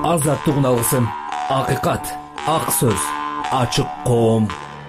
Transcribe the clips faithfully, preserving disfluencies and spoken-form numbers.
Азаттык алгысым, акыйкат, ак сөз, ачык коом.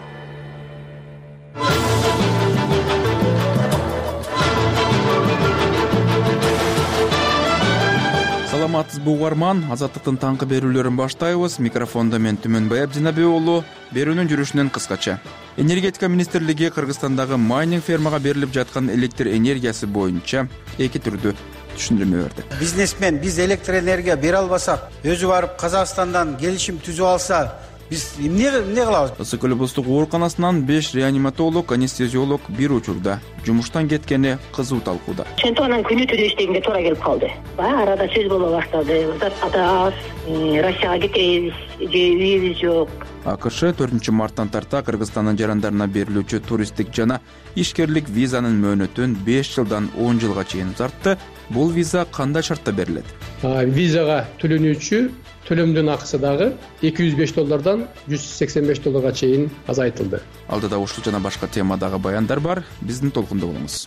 Саламатсызбы угарман, Азаттыктын таңкы берүүлөрүн баштайбыз. Микрофондо мен Түмөнбай Абдинабек уулу. Берүүнүн жүрүшүнөн кыскача. Энергетика министрлиги Кыргызстандагы майнинг фермага берилип жаткан электр энергиясы боюнча эки түрдүү түшүндүрмө берди. Бизнесмен биз электр энергия бере албасак, өзү барып Казакстандан келишим түзүп алса, биз эмне эмне кылабыз? Ысык облустук ооруканасынан беш реаниматолог, анестезиолог бир учурда жумуштан кеткени кызуу талкууда. Ошентип анан күнү түнү иштегенге туура келип калды. Баягы арада сөз боло баштады. Затта Россияга кетебиз, же үйүбүз жок. АКШ төртүнчү марттан тарта Кыргызстандын жарандарына берилүүчү туристтик жана ишкерлик визанын мөөнөтүн беш жылдан он жылга чейин узартты. Бул виза кандай шартта берилет? Визага төлөнүүчү төлөмдүн акысы дагы эки жүз беш доллардан жүз сексен беш долларга чейин азайтылды. Алдыда ушул жана башка темадагы баяндар бар. Биздин толкунда болуңуз.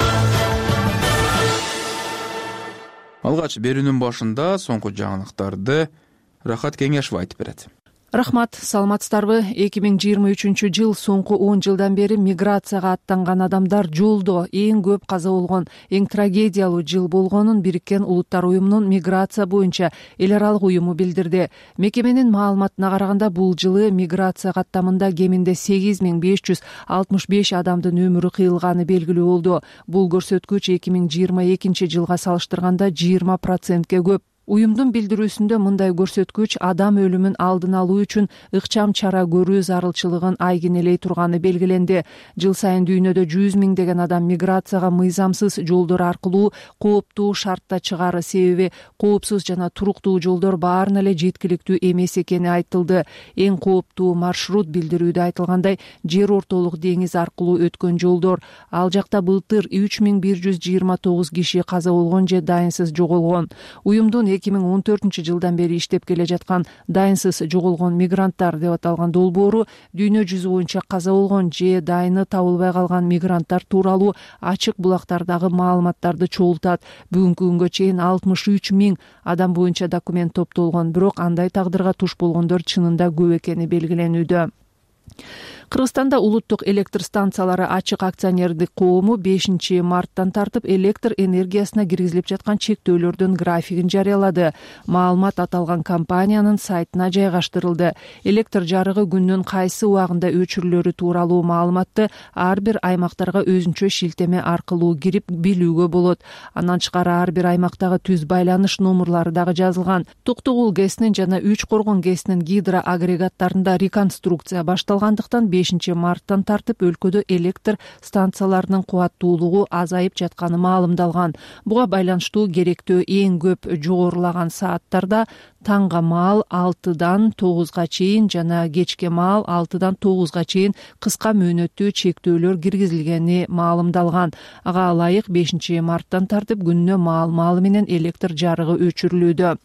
Алгач берүүнүн башында соңку жаңылыктарды Рахат Кеңешов айтып берет. Рахмат, саламатсыздарбы? эки миң жыйырма үчүнчү жыл соңку он жылдан бери миграцияга аттанган адамдар жолдо эң көп каза болгон, эң трагедиялуу жыл болгонун Бириккен Улуттар уюмунун миграция боюнча эл аралык уюму билдирди. Мекеменин маалыматына караганда бул жылы миграция каттамында кеминде сегиз миң беш жүз алтымыш беш адамдын өмүрү кыйылганы белгилүү болду. Бул көрсөткүч эки миң жыйырма экинчи жылга салыштырганда жыйырма процентке көп. Уюмдун билдирүүсүндө мындай көрсөткүч адам өлүмүн алдын алуу үчүн ыкчам чара көрүү зарылчылыгын айгинелей турганы белгиленди. Жыл сайын дүйнөдө жүз миңдеген адам миграцияга мыйзамсыз жолдор аркылуу кооптуу шартта чыгары, себеби коопсуз жана туруктуу жолдор баарына эле жеткиликтүү эмес экени айтылды. Эң кооптуу маршрут билдирүүдө айтылгандай жер ортолук деңиз аркылуу өткөн жолдор. Ал жакта былтыр үч миң бир жүз жыйырма тогуз киши каза болгон же дайынсыз жоголгон. Уюмдун эки миң он төртүнчү жылдан бери иштеп келе жаткан дайынсыз жоголгон мигранттар деп аталган долбоору дүйнө жүзү боюнча каза болгон же дайыны табылбай калган мигранттар тууралуу ачык булактардагы маалыматтарды чогултат. Бүгүнкү күнгө чейин алтымыш үч миң адам боюнча документ топтолгон, бирок андай тагдырга туш болгондор чынында көп экени белгиленүүдө. Кыргызстанда улуттук электр станциялары ачык акционердик коому бешинчи марттан тартып электр энергиясына киргизилип жаткан чектөөлөрдүн графигин жарыялады. Маалымат аталган компаниянын сайтына жайгаштырылды. Электр жарыгы күндүн кайсы убагында өчүрүлөрү тууралуу маалыматты ар бир аймактарга өзүнчө шилтеме аркылуу кирип билүүгө болот. Андан тышкары ар бир аймактагы түз байланыш номурлары дагы жазылган. Токтогул ГЭСнин жана Үч Коргон ГЭСнин гидроагрегаттарында реконструкция башталгандыктан бешинчи марттан тартып өлкөдө электр станцияларынын кубаттуулугу азайып жатканы маалымдалган. Буга байланыштуу керектөө эң көп жогорулаган сааттарда таңга маал алтыдан тогузга чейин жана кечке маал алтыдан тогузга чейин кыска мөөнөттүү чектөөлөр киргизилгени маалымдалган. Ага ылайык бешинчи марттан тартып күнүнө маал маалы менен электр жарыгы өчүрүлүүдө.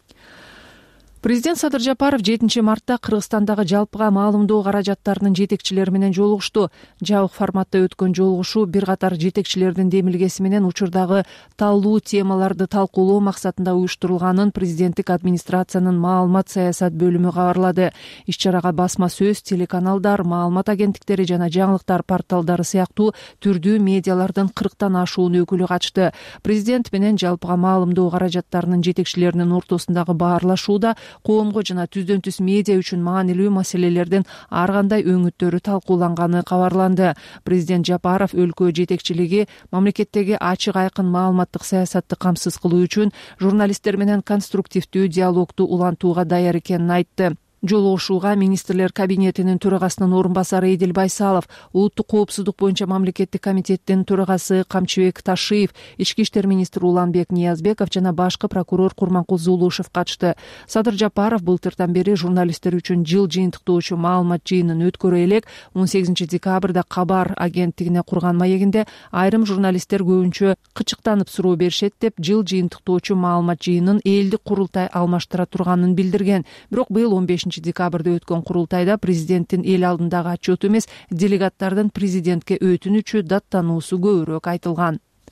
Президент Садыр Жапаров жетинчи мартта Кыргызстандагы жалпыга маалымдоо каражаттарынын жетекчилери менен жолугушту. Жабык форматта өткөн жолугушуу бир катар жетекчилердин демилгеси менен учурдагы талдуу темаларды талкуулоо максатында уюштурулганын президенттик администрациянын маалымат саясат бөлүмү кабарлады. Иш-чарага басма сөз, телеканалдар, маалымат агенттиктери жана жаңылыктар порталдары сыяктуу түрдүү медиалардын кырктан ашуун өкүлү катышты. Президент менен жалпыга маалымдоо каражаттарынын жетекчилеринин ортосундагы баарлашууда коомго жана түздөн түз медиа үчүн маанилүү маселелердин ар кандай өңүттөрү талкууланганы кабарланды. Президент Жапаров өлкө жетекчилиги мамлекеттеги ачык айкын маалыматтык саясатты камсыз кылуу үчүн журналисттер менен конструктивдүү диалогду улантууга даяр экенин айтты. Жолугушууга министрлер кабинетинин төрагасынын орун басары Эдил Байсалов, улуттук коопсуздук боюнча мамлекеттик комитеттин төрагасы Камчыбек Ташиев, ички иштер министри Уланбек Ниязбеков жана башкы прокурор Курманкул Зулушев катышты. Садыр Жапаров былтырдан бери журналисттер үчүн жыл жыйынтыктоочу маалымат жыйынын өткөрө элек он сегизинчи декабрда Кабар агенттигине курган маегинде айрым журналисттер көбүнчө кычыктанып суроо беришет деп жыл жыйынтыктоочу маалымат жыйынын элдик курултай алмаштыра турганын билдирген. Бирок быйыл он бешинчи декабрда өткөн курултайда президенттин эл алдындагы отчету эмес, делегаттардын президентке өтүнүчү даттануусу көбүрөөк айтылган.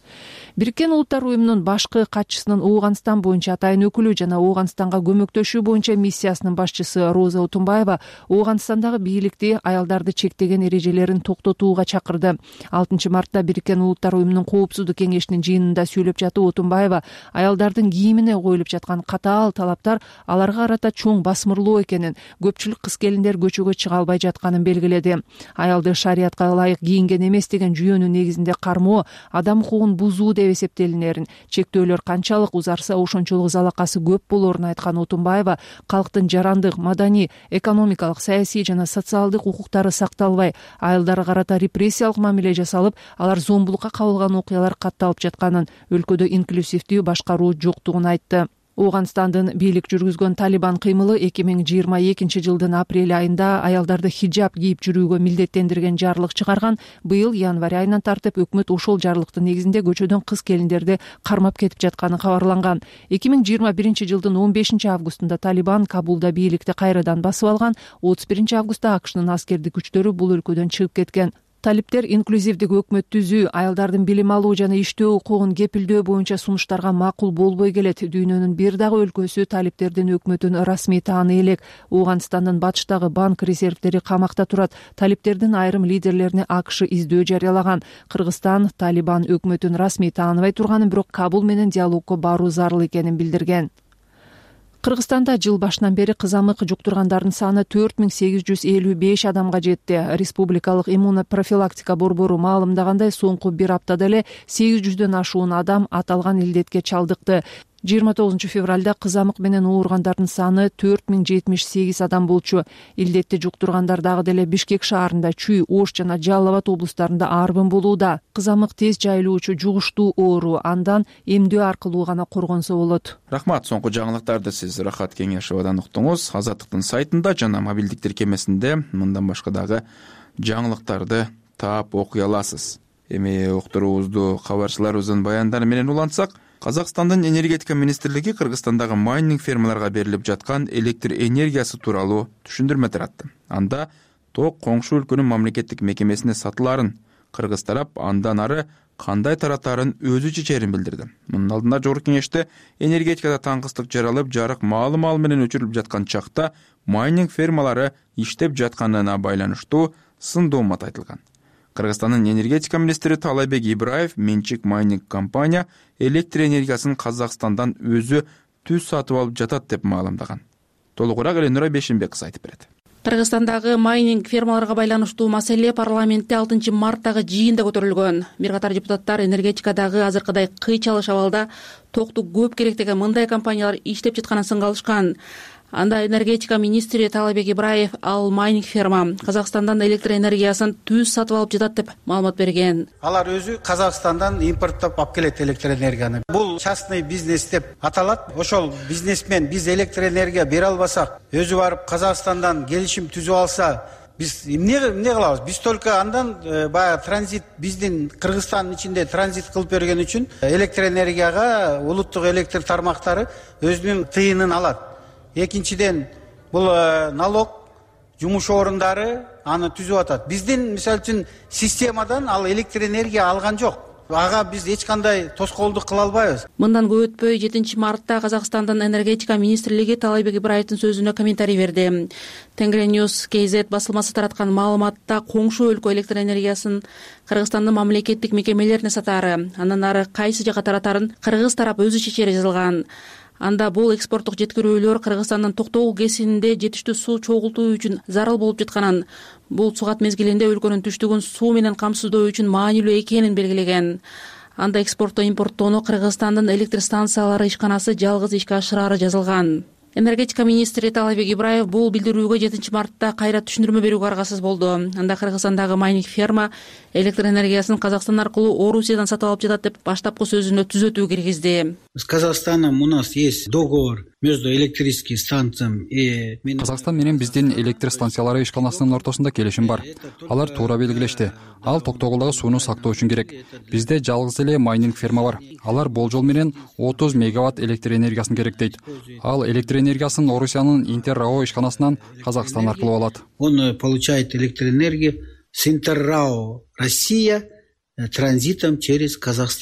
Бириккен Улуттар уюмунун башкы катчысынын Ооганстан боюнча атайын өкүлү жана Ооганстанга көмөктөшүү боюнча миссиясынын башчысы Роза Утумбаева Ооганстандагы бийликти аялдарды чектеген эрежелерин токтотууга чакырды. алтынчы мартта Бириккен Улуттар уюмунун коопсуздук кеңешинин жыйынында сүйлөп жатып Утумбаева аялдардын кийимине коюлуп жаткан катаал талаптар аларга карата чоң басмырлоо экенин, көпчүлүк кыз келиндер көчөгө чыга албай жатканын белгиледи. Аялды шариятка ылайык кийинген эмес деген жүйөнүн негизинде кармоо адам укугун бузуу деп эсептелинерин, чектөөлөр канчалык узарса ошончолук залакасы көп болорун айткан Утумбаева калктын жарандык, маданий, экономикалык, саясий жана социалдык укуктары сакталбай, аялдарга карата репрессиялык мамиле жасалып, алар зомбулукка кабылган окуялар катталып жатканын, өлкөдө инклюзивдүү башкаруу жоктугун айтты. Ооганстандын бийлик жүргүзгөн Талибан кыймылы эки миң жыйырма экинчи жылдын апрель айында аялдарды хиджаб кийип жүрүүгө милдеттендирген жарлык чыгарган. Быйыл январь айынан тартып өкмөт ошол жарлыктын негизинде көчөдөн кыз келиндерди кармап кетип жатканы кабарланган. эки миң жыйырма биринчи жылдын он бешинчи августунда Талибан Кабулда бийликти кайрадан басып алган. отуз биринчи августта АКШнын аскердик күчтөрү бул өлкөдөн чыгып кеткен. Талиптер инклюзивдик өкмөт түзүү, аялдардын билим алуу жана иштөө укугун кепилдөө боюнча сунуштарга макул болбой келет. Дүйнөнүн бир дагы өлкөсү талиптердин өкмөтүн расмий тааный элек. Ооганстандын батыштагы банк резервдери камакта турат. Талиптердин айрым лидерлерине АКШ издөө жарыялаган. Кыргызстан Талибан өкмөтүн расмий тааныбай турганын, бирок Кабул менен диалогко баруу зарыл экенин билдирген. Кыргызстанда жыл башынан бери кызамык жуктургандардын саны төрт миң сегиз жүз элүү беш адамга жетти. Республикалык иммунопрофилактика борбору маалымдагандай, соңку бир аптада эле сегиз жүздөн ашуун адам аталган илдетке чалдыкты. жыйырма тогузунчу февралда кызамык менен ооругандардын саны төрт миң жетимиш сегиз адам болчу. Илдетти жуктургандар дагы деле Бишкек шаарында, Чүй, Ош жана Жалал Абад облустарында арбын болууда. Кызамык тез жайылуучу жугуштуу оору, андан эмдөө аркылуу гана коргонсо болот. Рахмат. Соңку жаңылыктарды сиз Рахат Кеңешовадан уктуңуз. Азаттыктын сайтында жана мобилдик тиркемесинде мындан башка дагы жаңылыктарды таап окуй аласыз. Эми уктуруубузду кабарчыларыбыздын баяндары менен улантсак, Казакстандын энергетика министрлиги Кыргызстандагы майнинг фермаларга берилип жаткан электр энергиясы тууралуу түшүндүрмө таратты. Анда ток коңшу өлкөнүн мамлекеттик мекемесине сатыларын, кыргыз тарап андан ары кандай таратаарын өзү чечерин билдирди. Мунун алдында Жогорку Кеңеште энергетикада таңкыстык жаралып, жарык маалы-маал менен өчүрүлүп жаткан чакта майнинг фермалары иштеп жатканына байланыштуу сындоомат айтылган. Кыргызстандын энергетика министри Таалайбек Ибраев менчик майнинг компания электр энергиясын Казакстандан өзү түз сатып алып жатат деп маалымдаган. Толугураак Эленура Бешимбек кыз айтып берет. Кыргызстандагы майнинг фермаларга байланыштуу маселе парламентте алтынчы марттагы жыйында көтөрүлгөн. Бир катар депутаттар энергетикадагы азыркыдай кыйчалыш абалда токту көп керек деген мындай компаниялар иштеп жатканын сынгалышкан. Анда энергетика министри Таалайбек Ибраев ал майнинг ферма Казакстандан электр энергиясын түз сатып алып жатат деп маалымат берген. Алар өзү Казакстандан импорттоп алып келет электр энергияны. Бул частный бизнес деп аталат. Ошол бизнесмен биз электр энергия бере албасак, өзү барып Казакстандан келишим түзүп алса, биз эмне эмне кылабыз? Биз только андан баягы транзит, биздин Кыргызстандын ичинде транзит кылып берген үчүн электр энергияга улуттук электр тармактары өзүнүн тыйынын алат. Экинчиден, бул налог, жумуш орундары аны түзүп атат. Биздин мисалы үчүн системадан ал электр энергия алган жок. Ага биз эч кандай тоскоолдук кыла албайбыз. Мындан көп өтпөй жетинчи мартта Казакстандын энергетика министрлиги Таалайбек Ибраевдин сөзүнө комментарий берди. Тенгриньюз кей зет басылмасы тараткан маалыматта коңшу өлкө электр энергиясын Кыргызстандын мамлекеттик мекемелерине сатаары, андан ары кайсы жака таратарын кыргыз тарап өзү чечери жазылган. Анда бул экспорттук жеткирүүлөр Кыргызстандын Токтогул кесининде жетиштүү суу чогултуу үчүн зарыл болуп жатканын, бул цугат мезгилинде өлкөнүн түштүгүн суу менен камсыздоо үчүн маанилүү экенин белгилеген. Анда экспорттоо импорттоону Кыргызстандын электр станциялары ишканасы жалгыз ишке ашырары жазылган. Энергетика министри Таалайбек Ибраев бул билдирүүгө жетинчи мартта кайра түшүндүрмө берүүгө аргасыз болду. Анда Кыргызстандагы майнинг ферма электр энергиясын Казакстан аркылуу Орусиядан сатып алып жатат деп баштапкы сөзүнө түзөтүү киргизди. С Казахстаном у нас есть договор между электрическим станциям и Казакстан менен биздин электр станциялары ишканасынын ортосунда келишим бар. Алар туура белгилешти. Ал Токтогулдагы сууну сактоо үчүн керек. Бизде жалгыз эле майнинг ферма бар. Алар болжол менен отуз мегаватт электр энергиясын керек дейт. Ал электр энергиясын Орусиянын Интеррао ишканасынан Казакстан аркылуу алат. Он получает электроэнергию с Интеррао Россия транзитом через Казахстан.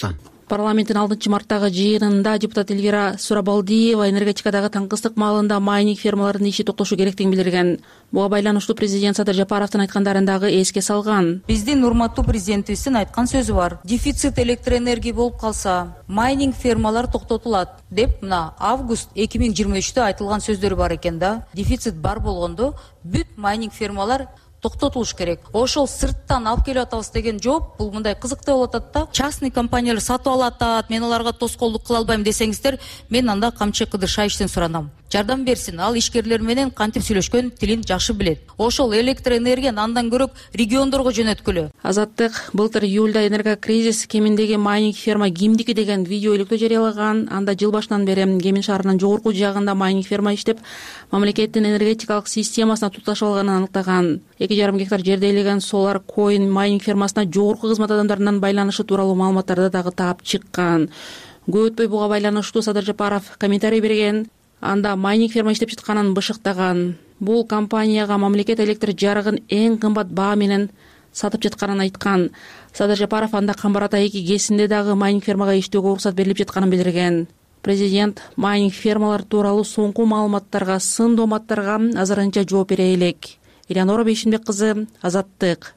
Парламенттин алтынчы марттагы жыйынында депутат Элвира Сурабалдиева энергетикадагы таңкыстык маалында майнинг фермаларынын иши токтошу керектигин билдирген. Буга байланыштуу президент Садыр Жапаровдун айткандарын дагы эске салган. Биздин урматтуу президентибиздин айткан сөзү бар. Дефицит электроэнергия болуп калса, майнинг фермалар токтотулат деп мына август эки миң жыйырма үчтө айтылган сөздөрү бар экен да. Дефицит бар болгондо бүт майнинг фермалар токтотулуш керек. Ошол сырттан алып келип атабыз деген жооп бул мындай кызыктуу болуп атат да. Частный компаниялар сатып алат, мен аларга тоскоолдук кыла албайм десеңиздер, мен анда Камчы Кыдыр Шайыштен суранам. Жардам берсин. Ал ишкерлер менен кантип сүйлөшкөн тилин жакшы билет. Ошол электроэнергияны андан көрөк региондорго жөнөткүлө. Азаттык былтыр июлда энергокризис кеминдеги майнинг ферма кимдики деген видео иликтөө жарыялаган. Анда жыл башынан бери Кемин шаарынын жогорку жагында майнинг ферма иштеп, мамлекеттин энергетикалык системасына туташып алганын аныктаган. эки жарым гектар жерде элеген Solar Coin майнинг фермасына жогорку кызмат адамдарынан байланышы тууралуу маалыматтарды дагы таап чыккан. Көп өтпөй буга байланыштуу Садыр Жапаров комментарий берген. Анда майнинг ферма иштеп жатканын бышыктаган. Бул компанияга мамлекет электр жарыгын эң кымбат баа менен сатып жатканын айткан. Садыр Жапаров анда Камбар-Ата эки ГЭСинде дагы майнинг фермага иштөөгө уруксат берилип жатканын билдирген. Президент майнинг фермалар тууралуу соңку маалыматтарга, сын дооматтарга азырынча жооп бере элек. Элеонора Бейшимбек кызы, Азаттык.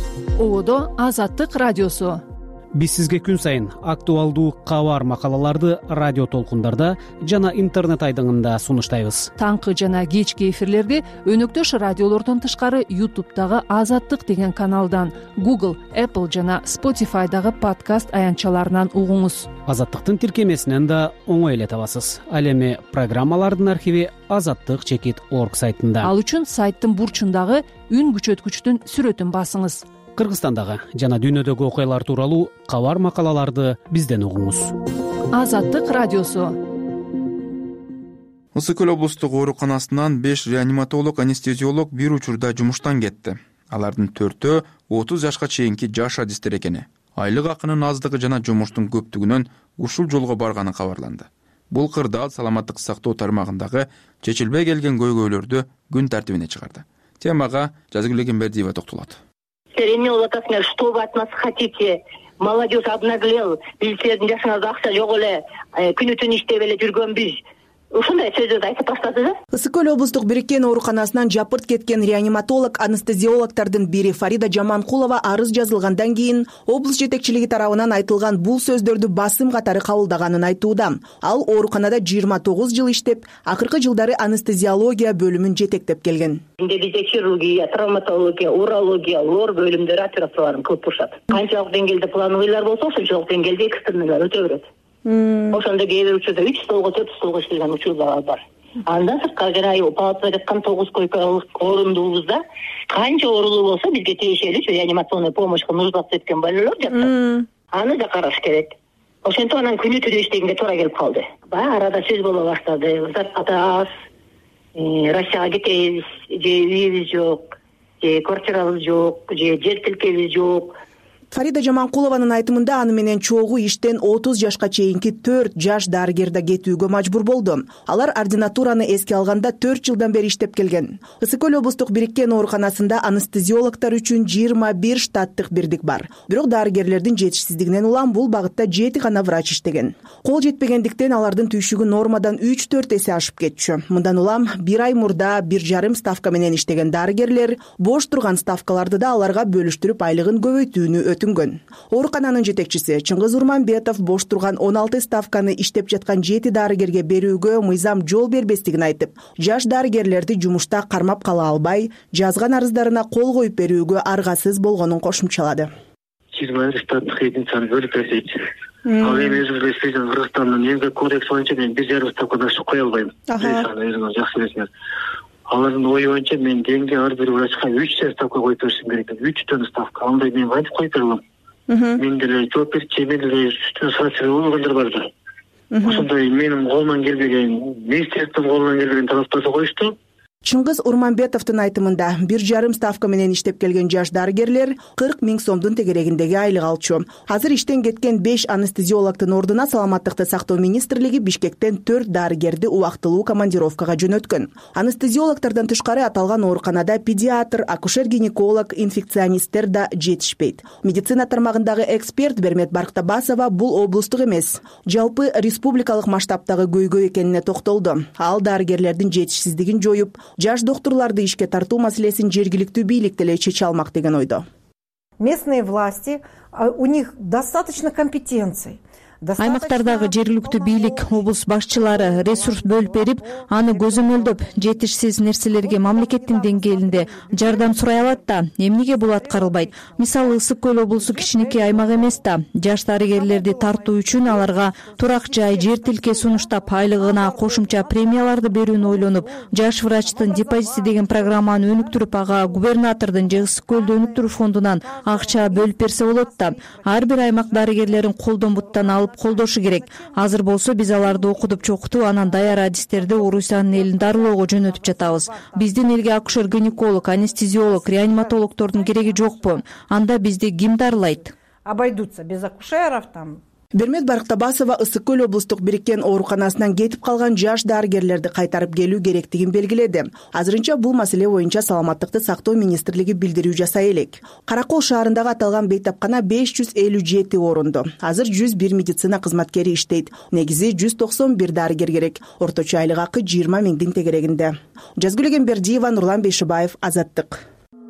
Ободо Азаттык радиосу. Биз сизге күн сайын актуалдуу кабар макалаларды радио толкундарда жана интернет айдыңында сунуштайбыз. Таңкы жана кечки эфирлерди өнөктөш радиолордон тышкары YouTube'дагы Азаттык деген каналдан, Google, Apple жана Spotify'дагы подкаст аянтчаларынан угуңуз. Азаттыктын тиркемесинен да оңой эле табасыз. Ал эми программалардын архиви азаттык чекит орг сайтында. Ал үчүн сайттын бурчундагы үн күчөткүчтүн сүрөтүн басыңыз. Кыргызстандагы жана дүйнөдөгү окуялар тууралуу кабар макалаларды бизден угуңуз. Азаттык радиосу. Ысык Көл облустук ооруканасынан беш реаниматолог, анестезиолог бир учурда жумуштан кетти. Алардын төртөө отуз жашка чейинки жаш адистер экени. Айлык акынын аздыгы жана жумуштун көптүгүнөн ушул жолго барганы кабарланды. Бул кырдаал саламаттык сактоо тармагындагы чечилбей келген көйгөйлөрдү күн тартибине чыгарды. Темага Жазгүл Эгембердиева токтолот. Что вы от нас хотите? Молодежь обнаглел. Билсердин жашыңызда акча жок эле, күнү түн иштеп эле жүргөнбүз. Ушундай сөздөрдү айтып баштады да. Ысык Көл облустук бириккен ооруканасынан жапырт кеткен реаниматолог, анестезиологдордун бири Фарида Жаманкулова арыз жазылгандан кийин облус жетекчилиги тарабынан айтылган бул сөздөрдү басым катары кабылдаганын айтууда. Ал ооруканада жыйырма тогуз жыл иштеп, акыркы жылдары анестезиология бөлүмүн жетектеп келген. Бизде хирургия, травматология, урология, лор бөлүмдөрү операцияларын кылып турушат. Канчалык деңгээлде плановыйлар болсо, ошончолук деңгээлде экстренныйлар өтө берет. Ошондо кээ бир учурда үч столго, төрт столго иштелген учурлар бар. Андан сырткары жана палатада жаткан тогуз койкалык орундубузда канча оорулуу болсо бизге тиешелүү реанимационный помощька нуждаться эткен больнолор жатат. Аны да караш керек. Ошентип анан күнү түнү иштегенге туура келип калды. Баягы арада сөз боло баштады. Зарплата аз, Россияга кетебиз, же үйүбүз жок, же квартирабыз жок, же жер тилкебиз жок. Фарида Жаманкулованын айтымында аны менен чогуу иштен отуз жашка чейинки төрт жаш дарыгер да кетүүгө мажбур болду. Алар ординатураны эске алганда төрт жылдан бери иштеп келген. Ысык Көл облустук бириккен ооруканасында анестезиологдор үчүн жыйырма бир штаттык бирдик бар. Бирок дарыгерлердин жетишсиздигинен улам бул багытта жети гана врач иштеген. Кол жетпегендиктен алардын түйшүгү нормадан үч төрт эсе ашып кетчү. Мындан улам бир ай мурда бир жарым ставка менен иштеген дарыгерлер бош турган ставкаларды да аларга бөлүштүрүп айлыгын көбөйтүүнү өтүнгөн. Оорукананын жетекчиси Чыңгыз Урманбетов бош турган он алты ставканы иштеп жаткан жети дарыгерге берүүгө мыйзам жол бербестигин айтып, жаш дарыгерлерди жумушта кармап кала албай, жазган арыздарына кол коюп берүүгө аргасыз болгонун кошумчалады. жыйырма бир штаттык единицаны бөлүп берсейчи. Ал эми өзүңүз эстейсиңер, Кыргызстандын эмгек кодекси боюнча мен бир жарым ставкадан ашып кое албайм. Өзүңүз жакшы билесиңер. Алардын ою боюнча мен деңге ар бир врачка үч ставка коюп беришим керек. үчтөн ставка. Андай мен кантип коюп бере алам? Мен деле жооп берчи, мен деле үчтөн сатып болгондор бар да. Ошондой менин колуман келбеген, министрликтин колунан келбеген талаптарды коюшту. Чыңгыз Урманбетовдун айтымында бир жарым ставка менен иштеп келген жаш дарыгерлер кырк миң сомдун тегерегиндеги айлык алчу. Азыр иштен кеткен беш анестезиологдун ордуна Саламаттыкты сактоо министрлиги Бишкектен төрт дарыгерди убактылуу командировкага жөнөткөн. Анестезиологдордон тышкары аталган ооруканада педиатр, акушер-гинеколог, инфекционисттер да жетишпейт. Медицина тармагындагы эксперт Бермет Барктабасова бул облустук эмес, жалпы республикалык масштабтагы көйгөй экенине токтолду. Ал дарыгерлердин жетишсиздигин жоюп, жаш доктурларды ишке тартуу маселесин жергиликтүү бийлик деле чече алмак деген ойдо. Местные власти, у них достаточно компетенций. Аймактардагы жергиликтүү бийлик, облус башчылары ресурс бөлүп берип, аны көзөмөлдөп, жетишсиз нерселерге мамлекеттин деңгээлинде жардам сурай алат да, эмнеге бул аткарылбайт? Мисалы, Ысык Көл облусу кичинекей аймак эмес да. Жаш дарыгерлерди тартуу үчүн аларга турак жай, жер тилке сунуштап, айлыгына кошумча премияларды берүүнү ойлонуп, жаш врачтын депозити деген программаны өнүктүрүп, ага губернатордун же Ысык Көлдү өнүктүрүү фондунан акча бөлүп берсе болот да. Ар бир аймак дарыгерлерин колдон буттан алып колдошу керек. Азыр болсо биз аларды окутуп чокутуп, анан даяр адистерди Орусиянын элин дарылоого жөнөтүп жатабыз. Биздин элге акушер-гинеколог, анестезиолог, реаниматологдордун кереги жокпу? Анда бизди ким дарылайт? Обойдутся без акушеров там. Бермет Барктабасова Ысык Көл облустук бириккен ооруканасынан кетип калган жаш дарыгерлерди кайтарып келүү керектигин белгиледи. Азырынча бул маселе боюнча Саламаттыкты сактоо министрлиги билдирүү жасай элек. Каракол шаарындагы аталган бейтапкана беш жүз элүү жети орунду. Азыр жүз бир медицина кызматкери иштейт. Негизи жүз токсон бир дарыгер керек. Орточо айлык акы жыйырма миңдин тегерегинде. Жазгүл Эгембердиева, Нурлан Бейшибаев, Азаттык.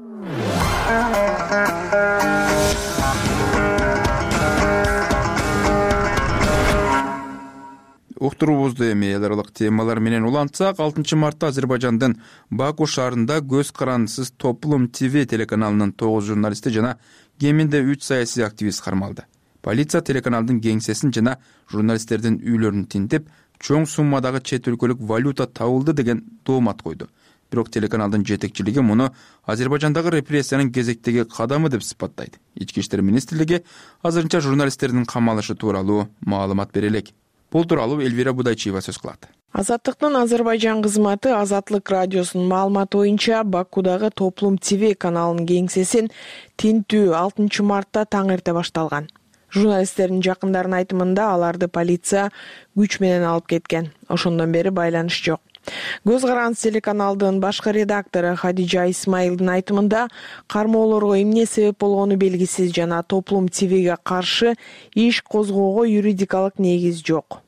Уктуруубузду эми эл аралык темалар менен улантсак, алтынчы мартта Азербайжандын Баку шаарында Көз карандысыз Топлум ТВ телеканалынын тогуз журналисти жана кеминде үч саясий активист кармалды. Полиция телеканалдын кеңсесин жана журналисттердин үйлөрүн тинтип, чоң суммадагы чет өлкөлүк валюта табылды деген тоомат койду. Бирок телеканалдын жетекчилиги муну Азербайжандагы репрессиянын кезектеги кадамы деп сыпаттайт. Ички иштер министрлиги азырынча журналисттердин камалышы тууралуу маалымат бере элек. Бул тууралуу Эльвира Будайчиева сөз кылат. Азаттыктын Азербайжан кызматы Азатлык радиосунун маалыматы боюнча Бакудагы Топлум ТВ каналынын кеңсесин тинтүү алтынчы мартта таң эрте башталган. Журналисттердин жакындарынын айтымында аларды полиция күч менен алып кеткен. Ошондон бери байланыш жок. Көз карандысыз телеканалдын башкы редактору Хадижа Исмаилдин айтымында кармоолорго эмне себеп болгону белгисиз жана Топлум ТВге каршы иш козгоого юридикалык негиз жок.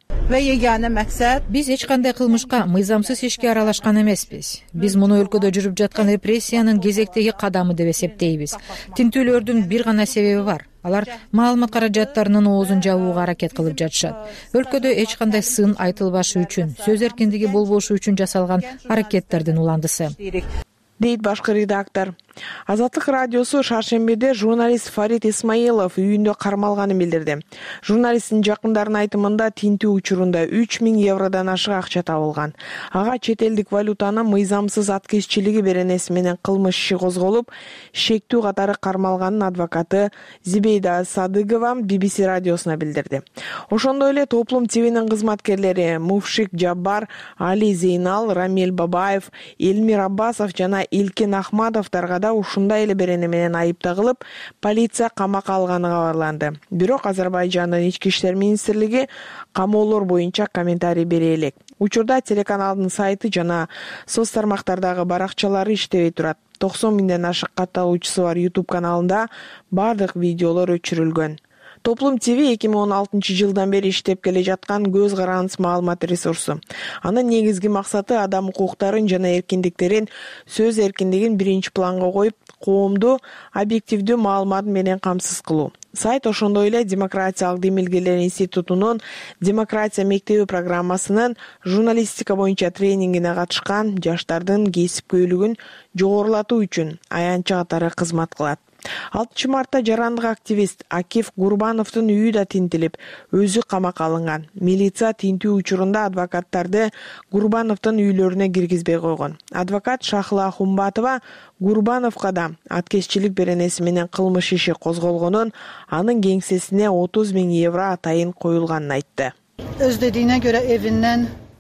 Биз эч кандай кылмышка мыйзамсыз ишке аралашкан эмеспиз. Биз муну өлкөдө жүрүп жаткан репрессиянын кезектеги кадамы деп эсептейбиз. Тинтүүлөрдүн бир гана себеби бар. Алар маалымат каражаттарынын оозун жабууга аракет кылып жатышат. Өлкөдө эч кандай сын айтылбашы үчүн, сөз эркиндиги болбошу үчүн жасалган аракеттердин уландысы, дейт башкы редактор. Азаттык радиосу шаршембиде журналист Фарид Исмаилов үйүндө кармалганын билдирди. Журналисттин жакындарынын айтымында тинтүү учурунда үч миң евродон ашык акча табылган. Ага чет элдик валютаны мыйзамсыз аткезчилиги беренеси менен кылмыш иши козголуп, шектүү катары кармалганын адвокаты Зибейда Садыгова би би си радиосуна билдирди. Ошондой эле Топлум ТВнин кызматкерлери Муфшик Жаббар, Али Зейнал, Рамиль Бабаев, Элмир Аббасов жана Илкин Ахмадовдорго да ушундай эле берене менен айып тагылып, полиция камакка алганы кабарланды. Бирок Азербайжандын ички иштер министрлиги камоолор боюнча комментарий бере элек. Учурда телеканалдын сайты жана соц тармактардагы баракчалары иштебей турат. токсон миңден ашык катталуучусу бар YouTube каналында бардык видеолор өчүрүлгөн. Топлум ТВ эки миң он алтынчы жылдан бери иштеп келе жаткан көз карандысыз маалымат ресурсу. Анын негизги максаты адам укуктарын жана эркиндиктерин, сөз эркиндигин биринчи планга коюп, коомду объективдүү маалымат менен камсыз кылуу. Сайт ошондой эле Демократиялык демилгелер институтунун Демократия мектеби программасынын журналистика боюнча тренингине катышкан жаштардын кесипкөйлүгүн жогорулатуу үчүн аянтчы катары кызмат кылат. алтынчы мартта жарандык активист Акиф Гурбановдун үйү да тинтилип, өзү камакка алынган. Милиция тинтүү учурунда адвокаттарды Гурбановдун үйлөрүнө киргизбей койгон. Адвокат Шахла Хумбатова Гурбановго да аткезчилик беренеси менен кылмыш иши козголгонун, анын кеңсесине отуз миң евро атайын коюлганын айтты. Öz dediğine göre evinden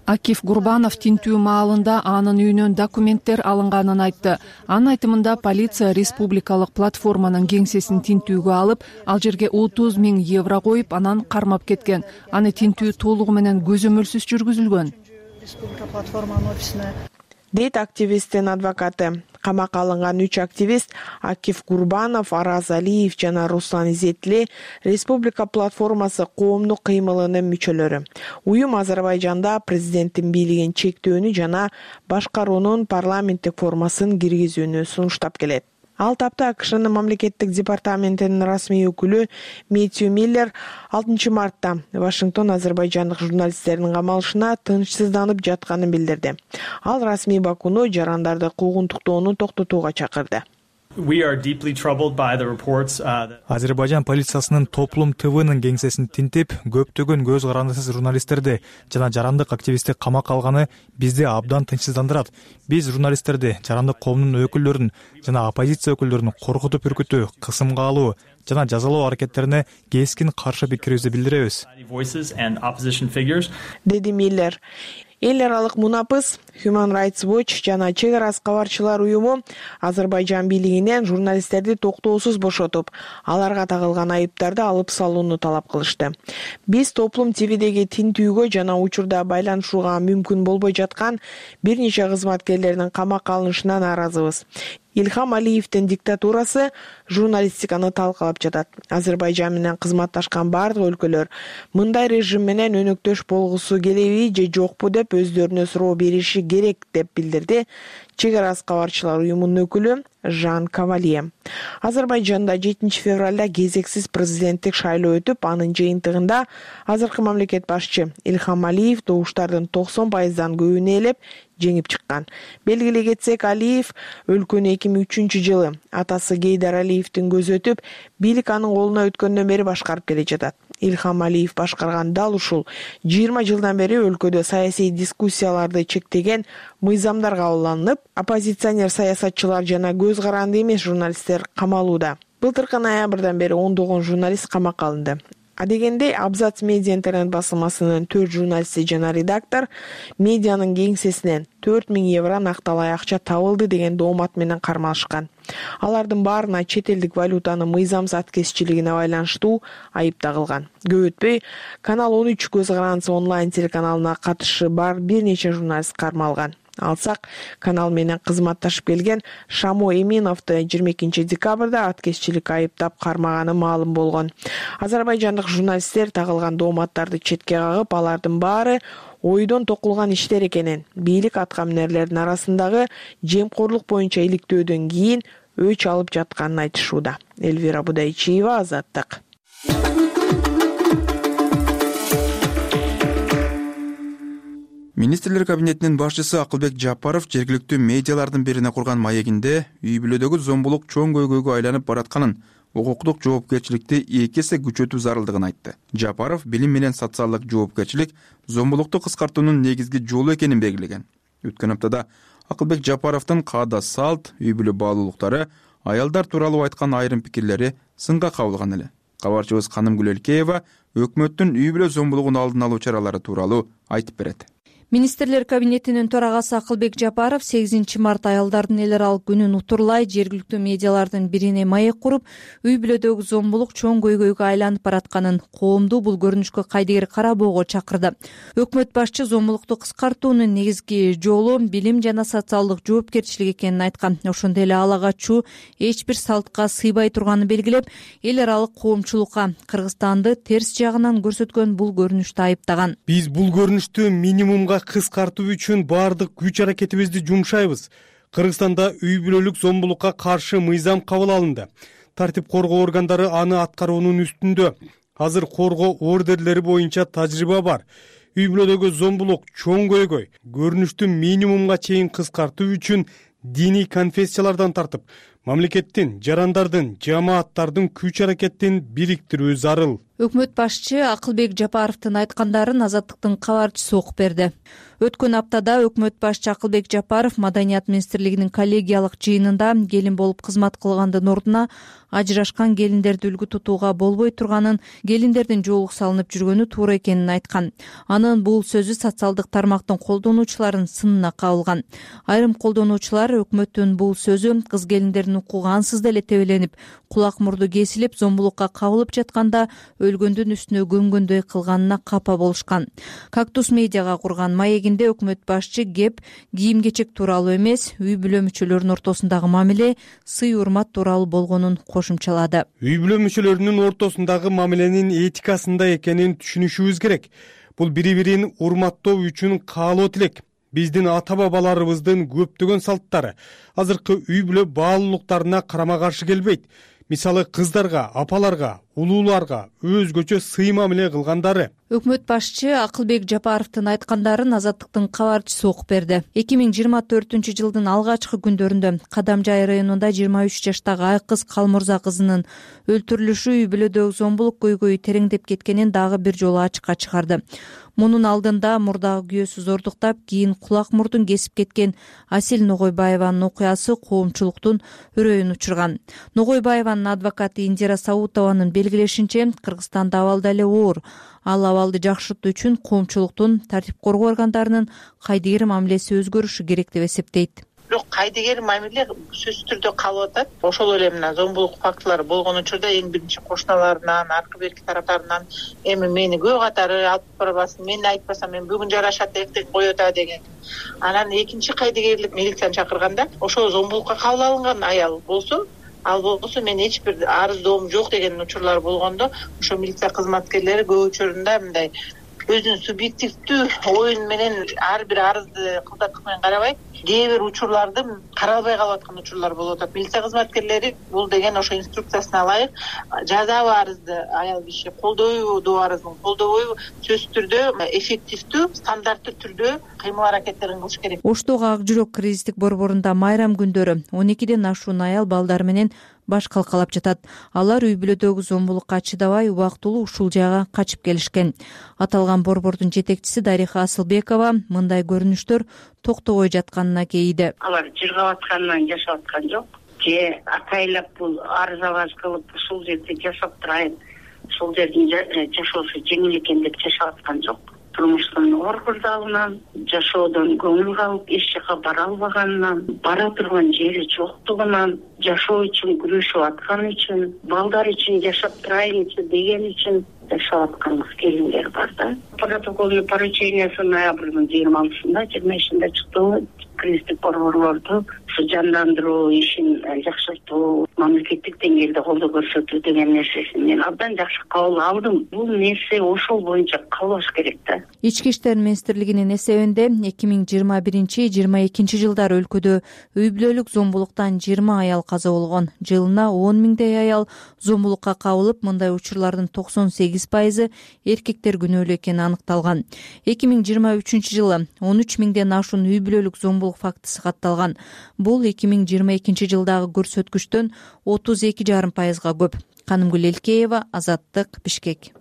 Акиф Гурбанов тинтүү маалында анын үйүнөн документтер алынганын айтты. Анын айтымында полиция республикалык платформанын кеңсесин тинтүүгө алып, ал жерге отуз миң евро коюп, анан кармап кеткен. Аны тинтүү толугу менен көзөмөлсүз жүргүзүлгөн. Дейт активисттин адвокаты. Камакка алынган үч активист Акиф Гурбанов, Араз Алиев жана Руслан Изетли Республика платформасы коомдук кыймылынын мүчөлөрү. Уюм Азербайжанда президенттин бийлигин чектөөнү жана башкаруунун парламенттик формасын киргизүүнү сунуштап келет. Ал тапта АКШнын мамлекеттик департаментинин расмий өкүлү Мэтью Миллер алтынчы мартта Вашингтон азербайжандык журналисттердин камалышына тынчсызданып жатканын билдирди. Ал расмий Бакуну жарандарды куугунтуктоону токтотууга чакырды. Азербайжан полициясынын Топлум ТВнын кеңсесин тинтип, көптөгөн көз карандысыз журналисттерди жана жарандык активистти камакка алганы бизди абдан тынчсыздандырат. Биз журналисттерди, жарандык коомдун өкүлдөрүн жана оппозиция өкүлдөрүн коркутуп үркүтүү, кысымга алуу жана жазалоо аракеттерине кескин каршы пикирибизди билдиребиз, деди Миллер. Эл аралык мунапыс, Human Rights Watch жана Чек ара кабарчылар уюму Азербайжан бийлигинен журналисттерди токтоосуз бошотуп, аларга тагылган айыптарды алып салууну талап кылышты. Биз Топлум ТВдеги тинтүүгө жана учурда байланышууга мүмкүн болбой жаткан бир нече кызматкерлердин камакка алынышына нааразыбыз. Илхам Алиевдин диктатурасы журналистиканы талкалап жатат. Азербайжан менен кызматташкан бардык өлкөлөр мындай режим менен өнөктөш болгусу келеби же жокпу деп өздөрүнө суроо бериши керек деп билдирди Чек ара кабарчылар уюмунун өкүлү Жан Кавалье. Азербайжанда жетинчи февралда кезексиз президенттик шайлоо өтүп, анын жыйынтыгында азыркы мамлекет башчы Илхам Алиев добуштардын токсон пайыздан көбүн ээлеп жеңип чыккан. Белгилей кетсек, Алиев өлкөнү эки миң үчүнчү жылы атасы Гейдар Алиевдин көзү өтүп, бийлик анын колуна өткөндөн бери башкарып келе жатат. Илхам Алиев башкарган дал ушул жыйырма жылдан бери өлкөдө саясий дискуссияларды чектеген мыйзамдар кабылданып, оппозиционер саясатчылар жана көз каранды эмес журналисттер камалууда. Былтыркы ноябрдан бери ондогон журналист камакка алынды. Адегенде Абзац медиа интернет басылмасынын төрт журналисти жана редактор медианын кеңсесинен төрт миң евро накталай акча табылды деген доомат менен кармалышкан. Алардын баарына чет элдик валютаны мыйзамсыз аткезчилигине байланыштуу айып тагылган. Көп өтпөй, Канал он үч көз карандысы онлайн телеканалына катышы бар бир нече журналист кармалган. Алсак, канал менен кызматташып келген Шамо Эминовду жыйырма экинчи декабрда аткезчилик айыптап кармаганы маалым болгон. Азербайжандык журналисттер тагылган дооматтарды четке кагып, алардын баары ойдон токулган иштер экенин, бийлик аткаминерлердин арасындагы жемкорлук боюнча иликтөөдөн кийин өч алып жатканын айтышууда. Эльвира Будайчиева, Азаттык. Министрлер кабинетинин башчысы Акылбек Жапаров жергиликтүү медиалардын бирине курган маегинде үй бүлөдөгү зомбулук чоң көйгөйгө айланып баратканын, укуктук жоопкерчиликти эки эсе күчөтүү зарылдыгын айтты. Жапаров билим менен социалдык жоопкерчилик зомбулукту кыскартуунун негизги жолу экенин белгилеген. Өткөн аптада Акылбек Жапаровдун каада салт, үй бүлө баалуулуктары, аялдар тууралуу айткан айрым пикирлери сынга кабылган эле. Кабарчыбыз Канымгүл Элкеева өкмөттүн үй бүлө зомбулугун алдын алуу чаралары тууралуу айтып берет. Министрлер кабинетинин төрагасы Акылбек Жапаров сегизинчи март аялдардын эл аралык күнүн утурлай жергиликтүү медиалардын бирине маек куруп, үй бүлөдөгү зомбулук чоң көйгөйгө айланып баратканын, коомду бул көрүнүшкө кайдыгер карабоого чакырды. Өкмөт башчы зомбулукту кыскартуунун негизги жолу билим жана социалдык жоопкерчилик экенин айткан. Ошондой эле ала качуу эч бир салтка сыйбай турганын белгилеп, эл аралык коомчулукка Кыргызстанды терс жагынан көрсөткөн бул көрүнүштү айыптаган. Биз бул көрүнүштү минимумга кыскартуу үчүн баардык күч аракетибизди жумшайбыз. Кыргызстанда үй бүлөлүк зомбулукка каршы мыйзам кабыл алынды. Тартип коргоо органдары аны аткаруунун үстүндө. Азыр коргоо ордерлери боюнча тажрыйба бар. Үй бүлөдөгү зомбулук чоң көйгөй. Көрүнүштү минимумга чейин кыскартуу үчүн диний конфессиялардан тартып, мамлекеттин, жарандардын, жамааттардын күч аракетин бириктирүү зарыл. өкмөт башчы Акылбек Жапаровдун айткандарын Азаттыктын кабарчысы окуп берди. Өткөн аптада өкмөт башчы Акылбек Жапаров Маданият министрлигинин коллегиялык жыйынында келин болуп кызмат кылгандын ордуна ажырашкан келиндерди үлгү тутууга болбой турганын, келиндердин жоолук салынып жүргөнү туура экенин айткан. Анын бул сөзү социалдык тармактын колдонуучуларын сынына кабылган. Айрым колдонуучулар өкмөттүн бул сөзү кыз келиндердин укугу ансыз деле тебеленип, кулак мурду кесилип, зомбулукка кабылып жатканда өлгөндүн үстүнө көмгөндөй кылганына капа болушкан. Кактус медиага курган маегинде өкмөт башчы кеп кийим-кечек тууралуу эмес, үй бүлө мүчөлөрүнүн ортосундагы мамиле, сый урмат тууралуу болгонун кошумчалады. Үй бүлө мүчөлөрүнүн ортосундагы мамиленин этикасында экенин түшүнүшүбүз керек. Бул бири-бирин урматтоо үчүн каалоо тилек. Биздин ата-бабаларыбыздын көптөгөн салттары азыркы үй бүлө баалуулуктарына карама-каршы келбейт. Мисалы, кыздарга, апаларга, улууларга өзгөчө сый мамиле кылгандары. Өкмөт башчы Акылбек Жапаровдун айткандарын Азаттыктын кабарчысы окуп берди. эки миң жыйырма төртүнчү жылдын алгачкы күндөрүндө Кадамжай районунда жыйырма үч жаштагы Айкыз Калмурза кызынын өлтүрүлүшү үй бүлөдөгү зомбулук көйгөйү тереңдеп кеткенин дагы бир жолу ачыкка чыгарды. Мунун алдында мурдагы күйөөсү зордуктап, кийин кулак мурдун кесип кеткен Асель Ногойбаеванын окуясы коомчулуктун үрөйүн учурган. Ногойбаеванын адвокаты Индира Саутованын белгилешинче, Кыргызстанда абалда эле оор. Ал абалды жакшыртуу үчүн коомчулуктун, тартип коргоо органдарынын кайдыгер мамилеси өзгөрүшү керек деп эсептейт. Бирок кайдыгер мамиле сөзсүз түрдө калып атат. Ошол эле мына зомбулук фактылары болгон учурда эң биринчи кошуналарынан, аркы берки тараптарынан эми мени көө катары алып барбасын, мени айтпасам мен бүгүн жарашат, эртең коет а деген. Анан экинчи кайдыгерлик милицияны чакырганда, ошол зомбулукка кабыл алынган аял болсо, ал болсо мен эч бир арыздоом жок деген учурлар болгондо, ошо милиция кызматкерлери көп учурунда мындай өзүнүн субъективдүү оюн менен ар бир арызды кылдаттык менен карабайт, кээ бир учурларды каралбай калып аткан учурлар болуп атат. Милиция кызматкерлери бул деген ошо инструкциясына ылайык жазабы арызды аял киши колдойбу, арыздын колдобойбу сөзсүз түрдө эффективдүү, стандарттуу түрдө кыймыл аракеттерин кылыш керек. Оштогу Ак жүрөк кризистик борборунда майрам күндөрү он экиден ашуун аял балдар менен баш калкалап жатат. Алар үй бүлөдөгү зомбулукка чыдабай убактылуу ушул жайга качып келишкен. Аталган борбордун жетекчиси Дариха Асылбекова мындай көрүнүштөр токтобой жатканына кейиди. Алар жыргап атканынан жашап аткан жок. Же атайлап бул арыз абаз кылып ушул жерде жашап турайын, ушул жердин жашоосу жеңил экен деп жашап аткан жок. Турмуштун оор курдалынан, жашоодон көңүл калып, эч жака бара албаганынан, бара турган жери жоктугунан, жашоо үчүн күрөшүп аткан үчүн, балдар үчүн жашап турайынчы деген үчүн жашап аткан келиндер бар да. Протокольный поручениясы ноябрдын жыйырма алтысында, жыйырма бешинде чыкты. Кризистик борборлорду жандандыруу ишин жакшыртуу, мамлекеттик деңгээлде колдоо көрсөтүү деген нерсесин мен абдан жакшы кабыл алдым. Бул нерсе ошол боюнча калыш керек да. Ички иштер министрлигинин эсебинде эки миң жыйырма биринчи жыйырма экинчи жылдары өлкөдө үй бүлөлүк зомбулуктан жыйырма аял каза болгон. Жылына он миңдей аял зомбулукка кабылып, мындай учурлардын токсон сегиз пайызы эркектер күнөөлүү экени аныкталган. эки миң жыйырма үчүнчү жылы он үч миңден ашуун үй бүлөлүк зомбулук фактысы катталган. Бул эки миң жыйырма экинчи жылдагы көрсөткүчтөн отуз эки жарым пайызга көп. Канымгүл Элкеева, Азаттык, Бишкек.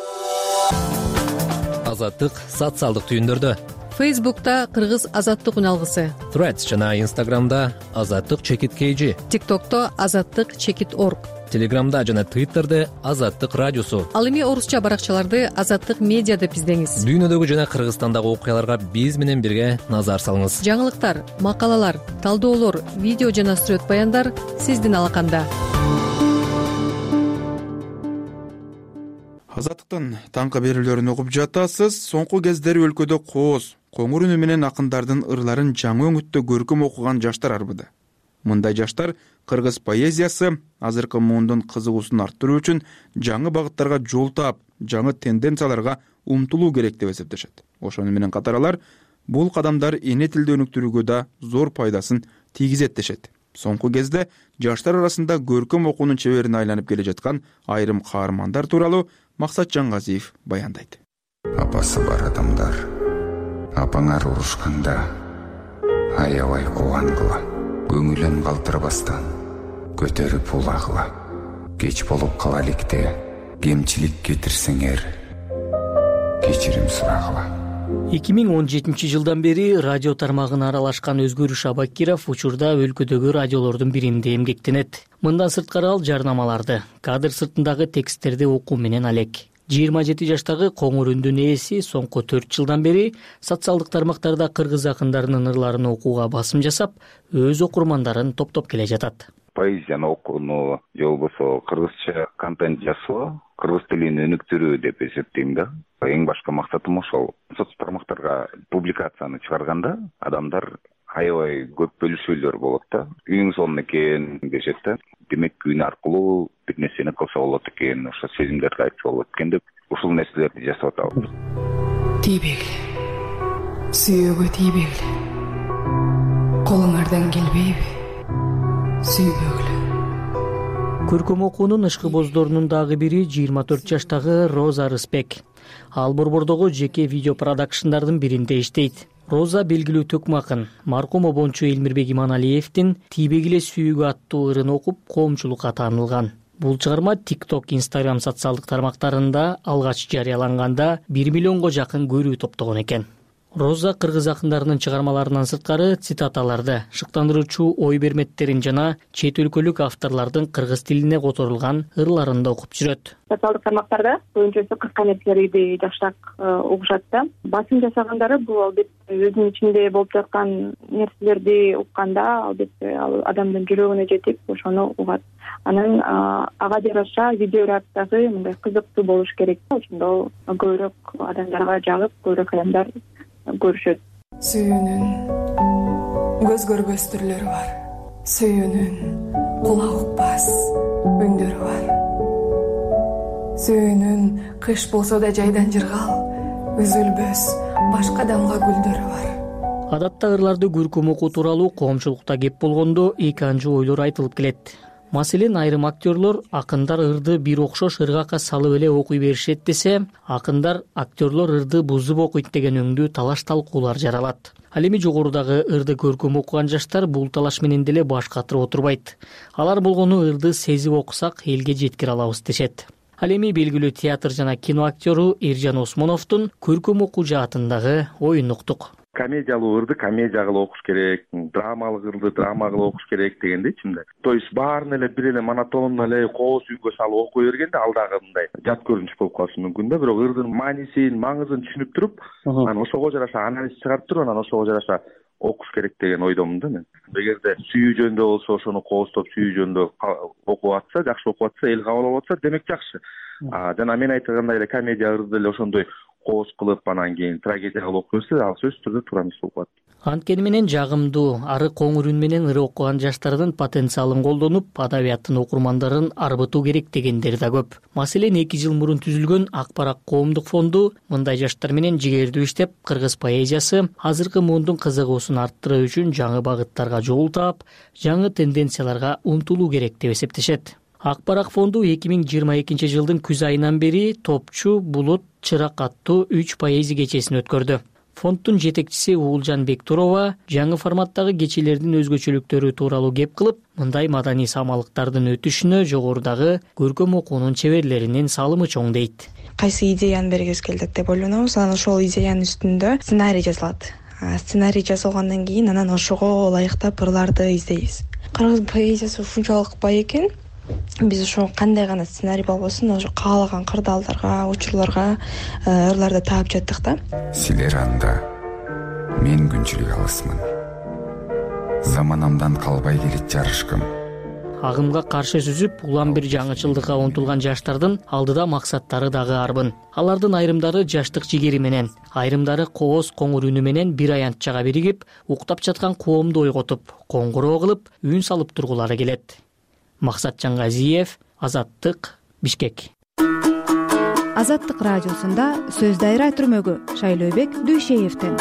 Азаттык социалдык түйүндөрдө. Фейсбукта Кыргыз Азаттык үналгысы. Threads жана Инстаграмда Азаттык чекит kg. ТикТокто Азаттык чекит орг. Телеграмда жана Твиттерде Азаттык радиосу. Ал эми орусча баракчаларды Азаттык медиа деп издеңиз. Дүйнөдөгү жана Кыргызстандагы окуяларга биз менен бирге назар салыңыз. Жаңылыктар, макалалар, талдоолор, видео жана сүрөт баяндар сиздин алаканда. Азаттыктын таңкы берүүлөрүн угуп жатасыз. Соңку кездери өлкөдө кооз, коңур үнү менен акындардын ырларын жаңы өңүттө көркөм окуган жаштар арбыды. Мындай жаштар кыргыз поэзиясы азыркы муундун кызыгуусун арттыруу үчүн жаңы багыттарга жол таап, жаңы тенденцияларга умтулуу керек деп эсептешет. Ошону менен катар алар бул кадамдар эне тилди өнүктүрүүгө да зор пайдасын тийгизет дешет. Соңку кезде жаштар арасында көркөм окуунун чеберине айланып келе жаткан айрым каармандар тууралуу Максат Жаңгазиев баяндайт. Апасы бар адамдар апаңар урушканда аябай кубангыла, көңүлөн калтырбастан көтөрүп улагыла. Кеч болуп кала электе кемчилик кетирсеңер кечирим сурагыла. эки миң он жетинчи жылдан бери радио тармагына аралашкан Өзгөрүш Абакиров учурда өлкөдөгү радиолордун биринде эмгектенет. Мындан сырткары ал жарнамаларды, кадр сыртындагы тексттерди окуу менен алек. жыйырма жети жаштагы коңур үндүн ээси соңку төрт жылдан бери социалдык тармактарда кыргыз акындарынын ырларын окууга басым жасап, өз окурмандарын топтоп келе жатат. Поэзияны окууну же болбосо кыргызча контент жасоо, кыргыз тилин өнүктүрүү деп эсептейм да. Эң башкы максатым ошол. Соц тармактарга публикацияны чыгарганда адамдар аябай көп бөлүшүүлөр болот да. Үйүң сонун экен дешет да. Демек үн аркылуу бир нерсени кылса болот экен, ошо сезимдерди айтса болот экен деп ушул нерселерди жасап атабыз. Тийбегиле, сүйүүгө тийбегиле, колуңардан келбейби, сүйбөгүлө. Көркөм окуунун ышкыбоздорунун дагы бири жыйырма төрт жаштагы Роза Рыспек. Ал Борбордогу жеке видео продакшндардын биринде иштейт. Роза белгилүү төкмө акын маркум обончу Элмирбек Иманалиевдин «Тийбегиле сүйүүгө» аттуу ырын окуп коомчулукка таанылган. Бул чыгарма TikTok, Instagram социалдык тармактарында алгач жарыяланганда бир миллионго жакын көрүү топтогон экен. Роза кыргыз акындарынын чыгармаларынан сырткары цитаталарды, шыктандыруучу ой берметтерин жана чет өлкөлүк авторлордун кыргыз тилине которулган ырларын да окуп жүрөт. Социалдык тармактарда көбүнчөсү кыска нерселерди жакшыраак угушат да. Басым жасагандары бул албетте өзүнүн ичинде болуп жаткан нерселерди укканда албетте ал адамдын жүрөгүнө жетип, ошону угат. Анан ага жараша видеореакциясы мындай кызыктуу болуш керек. Ошондо көбүрөөк адамдарга жагып, көбүрөөк адамдар көрүшөт. Сүйүүнүн көз көрбөс түрлөрү бар. Сүйүүнүн кулак укпас үндөрү бар. Сүйүүнүн кыш болсо да жайдан жыргал, үзүлбөс башка адамга гүлдөрү бар. Адатта ырларды көркөм окуу тууралуу коомчулукта кеп болгондо эки анча ойлор айтылып келет. Маселен, айрым актерлор акындар ырды бир окшош ыргакка салып эле окуй беришет десе, акындар актерлор ырды бузуп окуйт деген өңдүү талаш талкуулар жаралат. Ал эми жогорудагы ырды көркөм окуган жаштар бул талаш менен деле баш катырып отурбайт. Алар болгону ырды сезип окусак элге жеткире алабыз дешет. Ал эми белгилүү театр жана кино актеру Эржан Осмоновдун көркөм окуу жаатындагы оюн уктук. Комедиялуу ырды комедия кылып окуш керек, драмалык ырды драма кылып окуш керек дегенде ичимде. То есть баарын эле бир эле монотонно эле кооз үнгө салып окуй бергенде ал дагы мындай жат көрүнүш болуп калышы мүмкүн да. Бирок ырдын маанисин, маңызын түшүнүп туруп, анан ошого жараша анализ чыгарып туруп, анан ошого жараша окуш керек деген ойдомун да мен. Эгерде сүйүү жөнүндө болсо, ошону кооздоп сүйүү жөнүндө окуп атса, жакшы окуп атса, эл кабыл алып атса, демек жакшы. Жана мен айткандай эле комедия ырды эле ошондой кооз кылып, анан кийин трагедия кылып окуп берсе, ал сөзсүз түрдө туура эмес болуп калат. Анткени менен жагымдуу, ары коңур үн менен ыры окуган жаштардын потенциалын колдонуп, адабияттын окурмандарын арбытуу керек дегендер да көп. Маселен, эки жыл мурун түзүлгөн Ак Барак коомдук фонду мындай жаштар менен жигердүү иштеп, кыргыз поэзиясы азыркы муундун кызыгуусун арттыруу үчүн жаңы багыттарга жол таап, жаңы тенденцияларга умтулуу керек деп эсептешет. Ак Барак фонду эки миң жыйырма экинчи жылдын күз айынан бери Топчу, Булут, Чырак аттуу үч поэзия кечесин өткөрдү. Фонддун жетекчиси Уулжан Бектурова жаңы форматтагы кечелердин өзгөчөлүктөрү тууралуу кеп кылып, мындай маданий самалыктардын өтүшүнө жогорудагы көркөм окуунун чеберлеринин салымы чоң дейт. Кайсы идеяны бергибиз келдик деп ойлонобуз, анан ошол идеянын үстүндө сценарий жазылат. Сценарий жазылгандан кийин анан ошого ылайыктап ырларды издейбиз. Кыргыз поэзиясы ушунчалык бай экен. Биз ошо кандай гана сценарий болбосун, ошо каалаган кырдаалдарга, учурларга ырларды таап жаттык да. Силер анда, мен күнчүлүк алысмын. Заманамдан калбай келет жарышкым. Агымга каршы сүзүп, улам бир жаңычылдыкка умтулган жаштардын алдыда максаттары дагы арбын. Алардын айрымдары жаштык жигери менен, айрымдары кооз коңур үнү менен бир аянтчага биригип, уктап жаткан коомду ойготуп, коңгуроо кылып, үн салып тургулары келет. Максат Жаңгазиев, Азаттык, Бишкек. Азаттык радиосунда сөз дайра түрмөгү Шайлообек Дүйшеевден.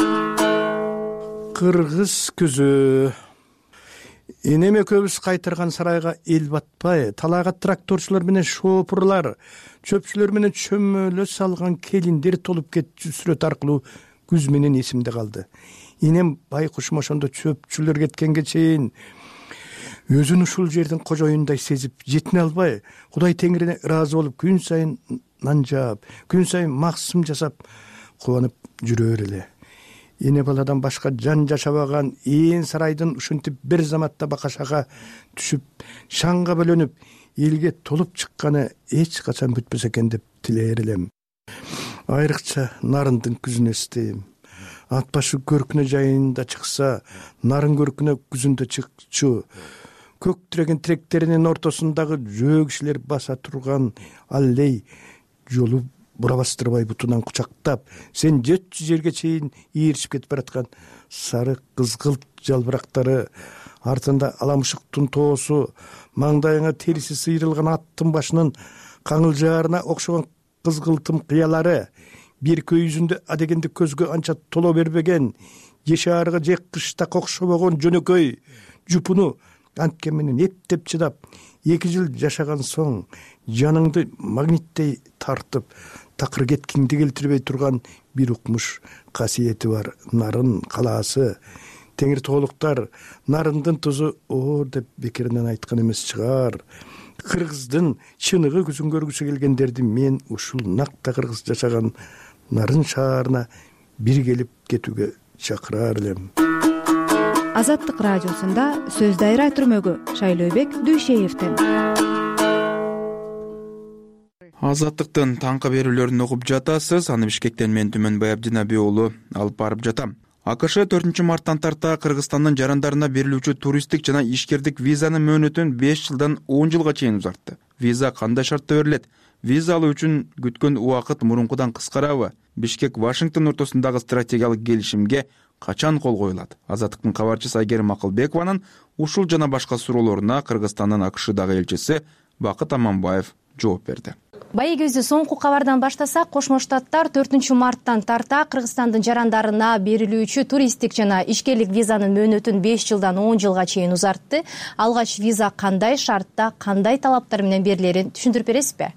Кыргыз күзү. Энем экөөбүз кайтырган сарайга эл батпай, талайга тракторчулар менен шопурлар, чөпчүлөр менен чөмөлө салган келиндер толуп кетчү сүрөт аркылуу күз менен эсимде калды. Энем байкушум ошондо чөпчүлөр кеткенге чейин өзүн ушул жердин кожоюндай сезип жетине албай Кудай Теңирине ыраазы болуп күн сайын нан жаап, күн сайын максым жасап кубанып жүрө эле. Эне баладан башка жан жашабаган ээн сарайдын ушинтип бир заматта бакашага түшүп, шаңга бөлөнүп, элге толуп чыкканы эч качан бүтпөсө экен деп тилээр элем. Айрыкча нарындын күзүн эстейм. Ат башы көркүнө жайында чыкса, нарын көркүнө күзүндө чыкчу. Көк тиреген тиректеринин ортосундагы жөө кишилер баса турган аллей жолу бура бастырбай бутунан кучактап, сен жети жүз жерге чейин ийришип кетип бараткан сары кызгылт жалбырактары, артында аламышыктын тоосу, маңдайыңа териси сыйрылган аттын башынын каңылжаарына окшогон кызгылтым кыялары, бир көйүзүндө адегенди көзгө анча толо бербеген, жешаарыга же кыштак окшобогон жөнөкөй жупуну анткен менен эптеп чыдап, эки жыл жашаган соң жаныңды магниттей тартып, такыр кеткиңди келтирбей турган бир укмуш касиети бар нарын калаасы. Теңир тоолуктар нарындын тузу оор деп бекеринен айткан эмес чыгар. Кыргыздын чыныгы күзүн көргүсү келгендерди мен ушул накта кыргыз жашаган нарын шаарына бир келип кетүүгө чакырар элем. Азаттык радиосунда сөз дайра түрмөгү Шайлообек Дүйшеевден. Азаттыктын таңкы берүүлөрүн угуп жатасыз. Аны Бишкектен мен Түмөнбай Абдинабий уулу алып барып жатам. АКШ төртүнчү марттан тарта Кыргызстандын жарандарына берилүүчү туристтик жана ишкердик визанын мөөнөтүн беш жылдан он жылга чейин узартты. Виза кандай шартта берилет? Виза алуу үчүн күткөн убакыт мурункудан кыскарабы? Бишкек Вашингтон ортосундагы стратегиялык келишимге качан кол коюлат? Азаттыктын кабарчысы Айгерим Акылбекованын ушул жана башка суроолоруна Кыргызстандын АКШдагы элчиси Бакыт Аманбаев жооп берди. Байегибизди соңку кабардан баштасак, Кошмо Штаттар төртүнчү марттан тарта Кыргызстандын жарандарына берилүүчү туристтик жана ишкерлик визанын мөөнөтүн беш жылдан он жылга чейин узартты. Алгач виза кандай шартта, кандай талаптар менен берилерин түшүндүрүп бересизби?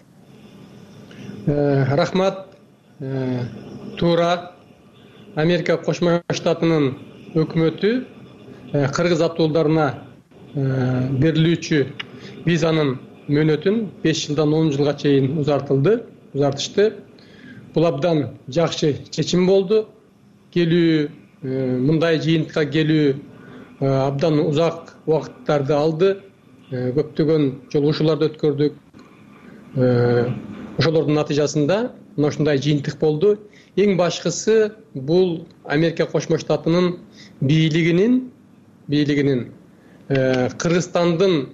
Рахмат. Туура Америка Кошмо Штатынын өкмөтү кыргыз автоулдарына берилүүчү визанын мөөнөтүн беш жылдан он жылга чейин узартылды, узартышты. Бул абдан жакшы чечим болду. Келүү, мындай жыйынтыкка келүү абдан узак убакыттарды алды. Көптөгөн жолугушууларды өткөрдүк. Ошолордун натыйжасында мына ушундай жыйынтык болду. Эң башкысы бул Америка Кошмо Штатынын бийлигинин бийлигинин Кыргызстандын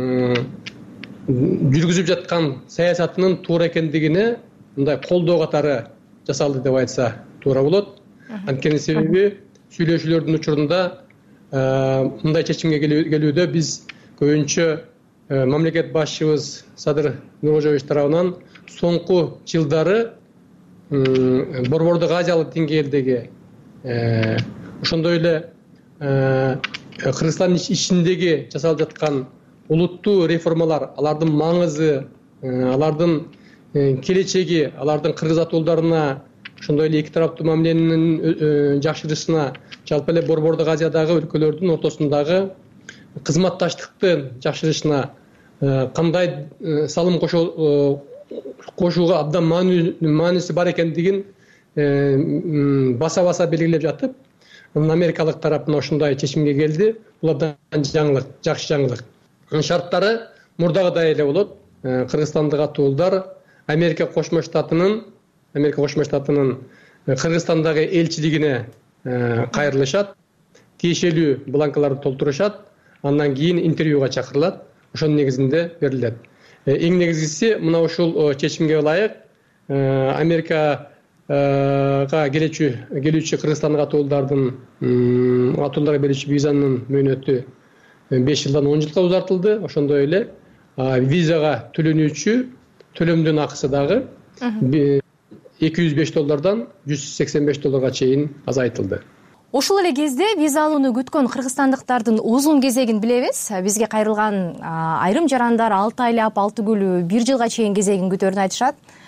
жүргүзүп жаткан саясатынын туура экендигине мындай колдоо катары жасалды деп айтса туура болот. Анткени себеби сүйлөшүүлөрдүн учурунда мындай чечимге келүүдө биз көбүнчө мамлекет башчыбыз Садыр Нуркожоевич тарабынан соңку жылдары Борбордук Азиялык деңгээлдеги ошондой эле Кыргызстан ичиндеги жасалып жаткан улуттуу реформалар, алардын маңызы, алардын келечеги, алардын кыргыз атуулдарына, ошондой эле эки тараптуу мамиленин жакшырышына, жалпы эле Борбордук Азиядагы өлкөлөрдүн ортосундагы кызматташтыктын жакшырышына кандай салым кошууга абдан мааниси бар экендигин баса-баса белгилеп жатып, америкалык тарап мына ушундай чечимге келди. Бул абдан жаңылык, жакшы жаңылык. Шарттары мурдагыдай эле болот. Кыргызстандык атуулдар Америка Кошмо Штатынын Америка Кошмо Штатынын Кыргызстандагы элчилигине кайрылышат, тиешелүү бланкаларды толтурушат, андан кийин интервьюга чакырылат. Ошонун негизинде берилет. Эң негизгиси мына ушул чечимге ылайык Америкага келүүчү келүүчү Кыргызстандык атуулдардын атуулдарга берүүчү визанын мөөнөтү беш жылдан он жылга узартылды. Ошондой эле визага төлөнүүчү төлөмдүн акысы дагы эки жүз беш доллардан жүз сексен беш долларга чейин азайтылды. Ушул эле кезде виза алууну күткөн кыргызстандыктардын узун кезегин билебиз. Бизге кайрылган айрым жарандар алты айлап, алты күлүү, бир жылга чейин кезегин күтөөрүн айтышат.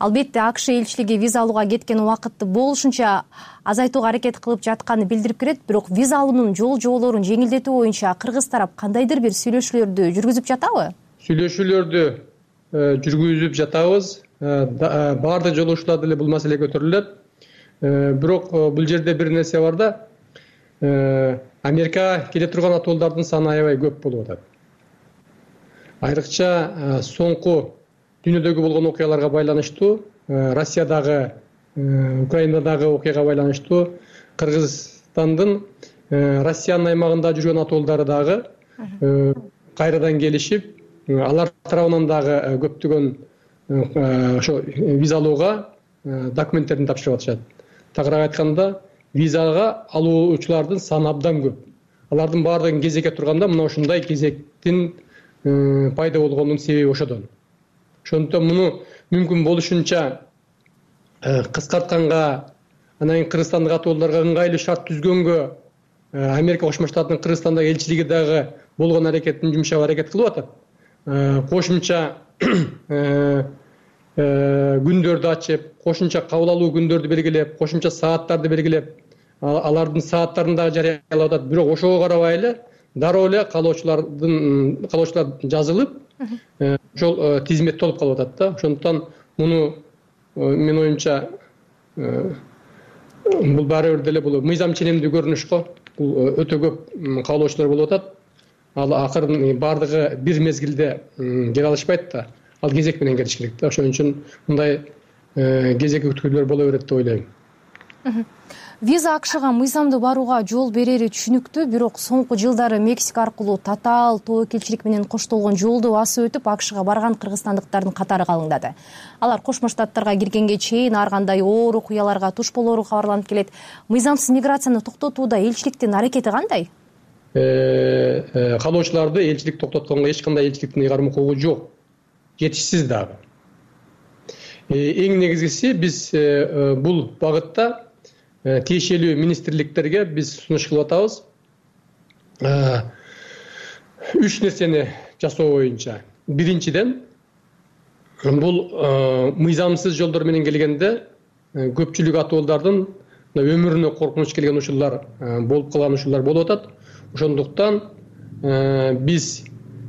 албетте акш элчилиги виза алууга кеткен убакытты болушунча азайтууга аракет кылып жатканын билдирип келет. Бирок виза алуунун жол жоболорун жеңилдетүү боюнча кыргыз тарап кандайдыр бир сүйлөшүүлөрдү жүргүзүп жатабы? Сүйлөшүүлөрдү жүргүзүп жатабыз. Баардык жолуучулар деле бул маселе көтөрүлөт. Бирок бул жерде бир нерсе бар да, Америкага келе турган атуулдардын саны аябай көп болуп атат. Айрыкча соңку дүйнөдөгү болгон окуяларга байланыштуу, Россиядагы, Украинадагы окуяга байланыштуу Кыргызстандын Россиянын аймагында жүргөн атуулдары дагы кайрадан келишип, алар тарабынан дагы көптөгөн ошо виза алууга документтерин тапшырып атышат. Тагыраак айтканда, визага алуучулардын саны абдан көп. Алардын баардыгын кезекке турганда мына ушундай кезектин пайда болгонунун себеби ошодон. Ошондуктан муну мүмкүн болушунча кыскартканга, анан кийин Кыргызстандык атуулдарга ыңгайлуу шарт түзгөнгө Америка Кошмо Штаттын Кыргызстандагы элчилиги дагы болгон аракетин жумшап аракет кылып атат. Кошумча күндөрдү ачып, кошумча кабыл алуу күндөрдү белгилеп, кошумча сааттарды белгилеп, алардын сааттарын дагы жарыялап атат. Бирок ошого карабай эле дароо эле каалоочулардын каалоочулар жазылып, ошол тизмет толуп калып атат да. Ошондуктан муну менин оюмча бул баары бир деле бул мыйзам ченемдүү көрүнүш го. Бул өтө көп каалоочулар болуп атат. Ал акырын баардыгы бир мезгилде келе алышпайт да. Ал кезек менен келиш керек да. Ошон үчүн мындай кезек күткүлөр боло берет деп ойлойм. Виза акшга мыйзамдуу барууга жол берери түшүнүктүү, бирок соңку жылдары Мексика аркылуу татаал тобокелчилик менен коштолгон жолду басып өтүп акшга барган кыргызстандыктардын катары калыңдады. Алар Кошмо Штаттарга киргенге чейин ар кандай оор окуяларга туш болоору кабарланып келет. Мыйзамсыз миграцияны токтотууда элчиликтин аракети кандай? Каалоочуларды элчилик токтотконго эч кандай элчиликтин ыйгарым укугу жок. Жетишсиз дагы. Эң негизгиси биз бул багытта тиешелүү министрликтерге биз сунуш кылып атабыз. Үч нерсени жасоо боюнча. Биринчиден, бул мыйзамсыз жолдор менен келгенде көпчүлүк атуулдардын өмүрүнө коркунуч келген учурлар болуп калган учурлар болуп атат. Ошондуктан биз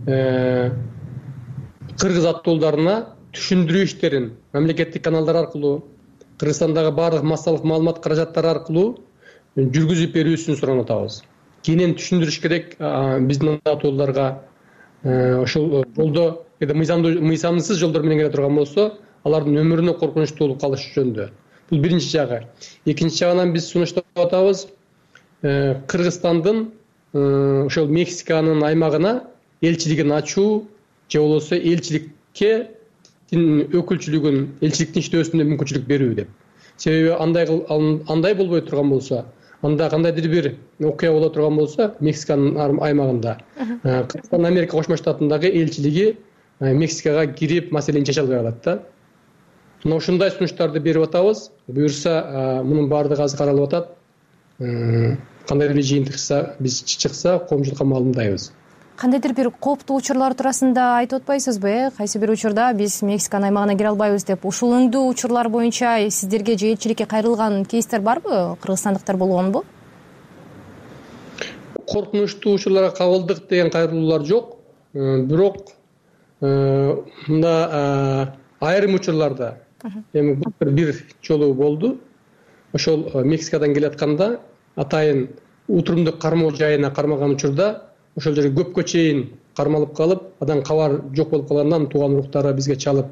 кыргыз атуулдарына түшүндүрүү иштерин мамлекеттик каналдар аркылуу, Кыргызстандагы баардык массалык маалымат каражаттары аркылуу жүргүзүп берүүсүн суранып атабыз. Кийинен түшүндүрүш керек биздин атуулдарга ошол жолдо мыйзамсыз жолдор менен келе турган болсо, алардын өмүрүнө коркунучтуу калышы жөнүндө. Бул биринчи жагы. Экинчи жагынан биз сунуштап атабыз Кыргызстандын ошол Мексиканын аймагына элчилигин ачуу же болбосо элчиликке өкүлчүлүгүн, элчиликтин иштөөсүнө мүмкүнчүлүк берүү деп. Себеби андай андай болбой турган болсо, анда кандайдыр бир окуя боло турган болсо, Мексиканын аймагында Кыргызстан Америка Кошмо Штатындагы элчилиги Мексикага кирип маселени чече албай калат да. Мына ушундай сунуштарды берип атабыз. Буюрса, мунун баардыгы азыр каралып атат. Кандайдыр бир жыйынтык биз чыкса, коомчулукка маалымдайбыз. Кандайдыр бир кооптуу учурлар туурасында айтып атпайсызбы, э? Кайсы бир учурда биз Мексиканын аймагына кире албайбыз деп, ушул өңдүү учурлар боюнча сиздерге же элчиликке кайрылган кейстер барбы? Кыргызстандыктар болгонбу? Коркунучтуу учурларга кабылдык деген кайрылуулар жок. Бирок мында айрым учурларда эми бул бир жолу болду. Ошол Мексикадан келатканда атайын утурумдук кармоо жайына кармаган учурда ошол жерге көпкө чейин кармалып калып, адан кабар жок болуп калгандан тууган уруктары бизге чалып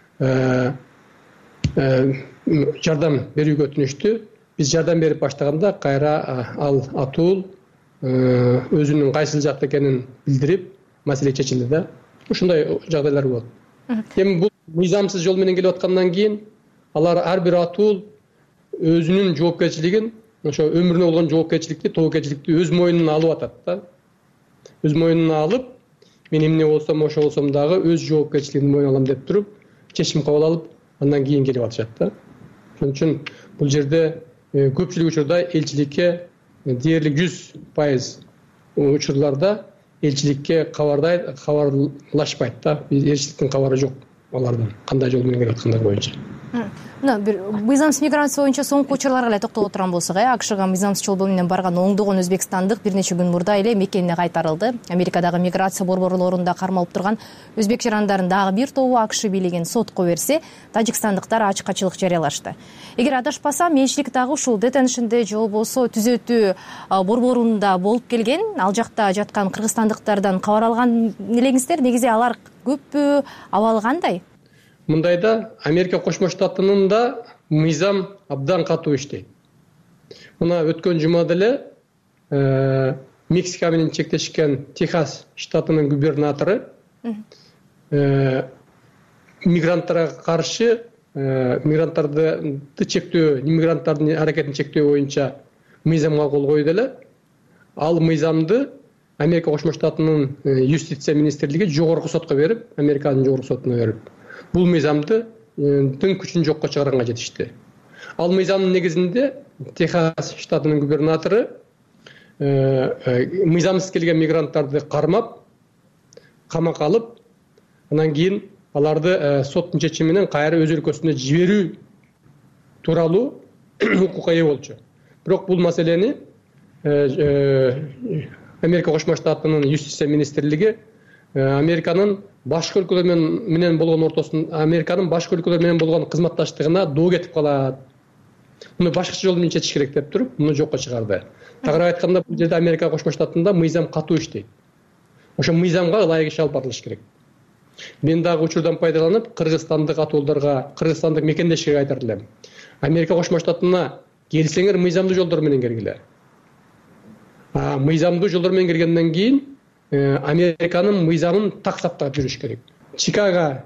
жардам берүүгө өтүнүштү. Биз жардам берип баштаганда кайра ал атуул өзүнүн кайсыл жакта экенин билдирип, маселе чечилди да. Ушундай жагдайлар болот. Эми бул мыйзамсыз жол менен келип аткандан кийин алар ар бир атуул өзүнүн жоопкерчилигин, ошо өмүрүнө болгон жоопкерчиликти, тобокелчиликти өз мойнуна алып атат да. Өз мойнуна алып, мен эмне болсом, ошо болсом дагы өз жоопкерчилигин мойнуна алам деп туруп, чечим кабыл алып, андан кийин келип атышат да. Ошон үчүн бул жерде көпчүлүк учурда элчиликке дээрлик жүз пайыз учурларда элчиликке кабардай кабарлашпайт да. Элчиликтин кабары жок. алардын кандай жол менен келип аткандыгы боюнча. мына бир мыйзамсыз миграция боюнча соңку учурларга эле токтоло турган болсок, э акшга мыйзамсыз жол менен барган оңдогон өзбекстандык бир нече күн мурда эле мекенине кайтарылды. Америкадагы миграция борборлорунда кармалып турган өзбек жарандарын дагы бир тобу акш бийлигин сотко берсе, тажикстандыктар ачкачылык жарыялашты. Эгер адашпасам, элчилик дагы ушул детеншнде же болбосо түзөтүү борборунда болуп келген, ал жакта жаткан кыргызстандыктардан кабар алган элеңиздер. Негизи алар көппү, абалы кандай? Мындайда Америка Кошмо Штатынын да мыйзам абдан катуу иштейт. Мына өткөн жумада эле Мексика менен чектешкен Техас штатынын губернатору мигранттарга каршы мигранттарды чектөө, иммигранттардын аракетин чектөө боюнча мыйзамга кол койду эле. Ал мыйзамды Америка Кошмо Штатынын юстиция министрлиги жогорку сотко берип, Американын жогорку сотуна берип, бул мыйзамды тың күчүн жокко чыгарганга жетишти. Ал мыйзамдын негизинде Техас штатынын губернатору мыйзамсыз келген мигранттарды кармап, камакка алып, анан кийин аларды соттун чечими менен кайра өз өлкөсүнө жиберүү тууралуу укукка ээ болчу. Бирок бул маселени Америка Кошмо Штатынын юстиция министрлиги Американын башка өлкөлөр менен болгон ортосун, Американын башка өлкөлөр менен болгон кызматташтыгына доо кетип калат. Муну башкача жол менен чечиш керек деп туруп, муну жокко чыгарды. Тагыраак айтканда, бул жерде Америка Кошмо Штатында мыйзам катуу иштейт. Ошо мыйзамга ылайык иш алып барылыш керек. Мен дагы учурдан пайдаланып, кыргызстандык атуулдарга, кыргызстандык мекендешке айтар элем. Америка Кошмо Штатына келсеңер, мыйзамдуу жолдор менен келгиле. А мыйзамдуу жолдор менен киргенден кийин Американын мыйзамын так сактап жүрүш керек. Чикаго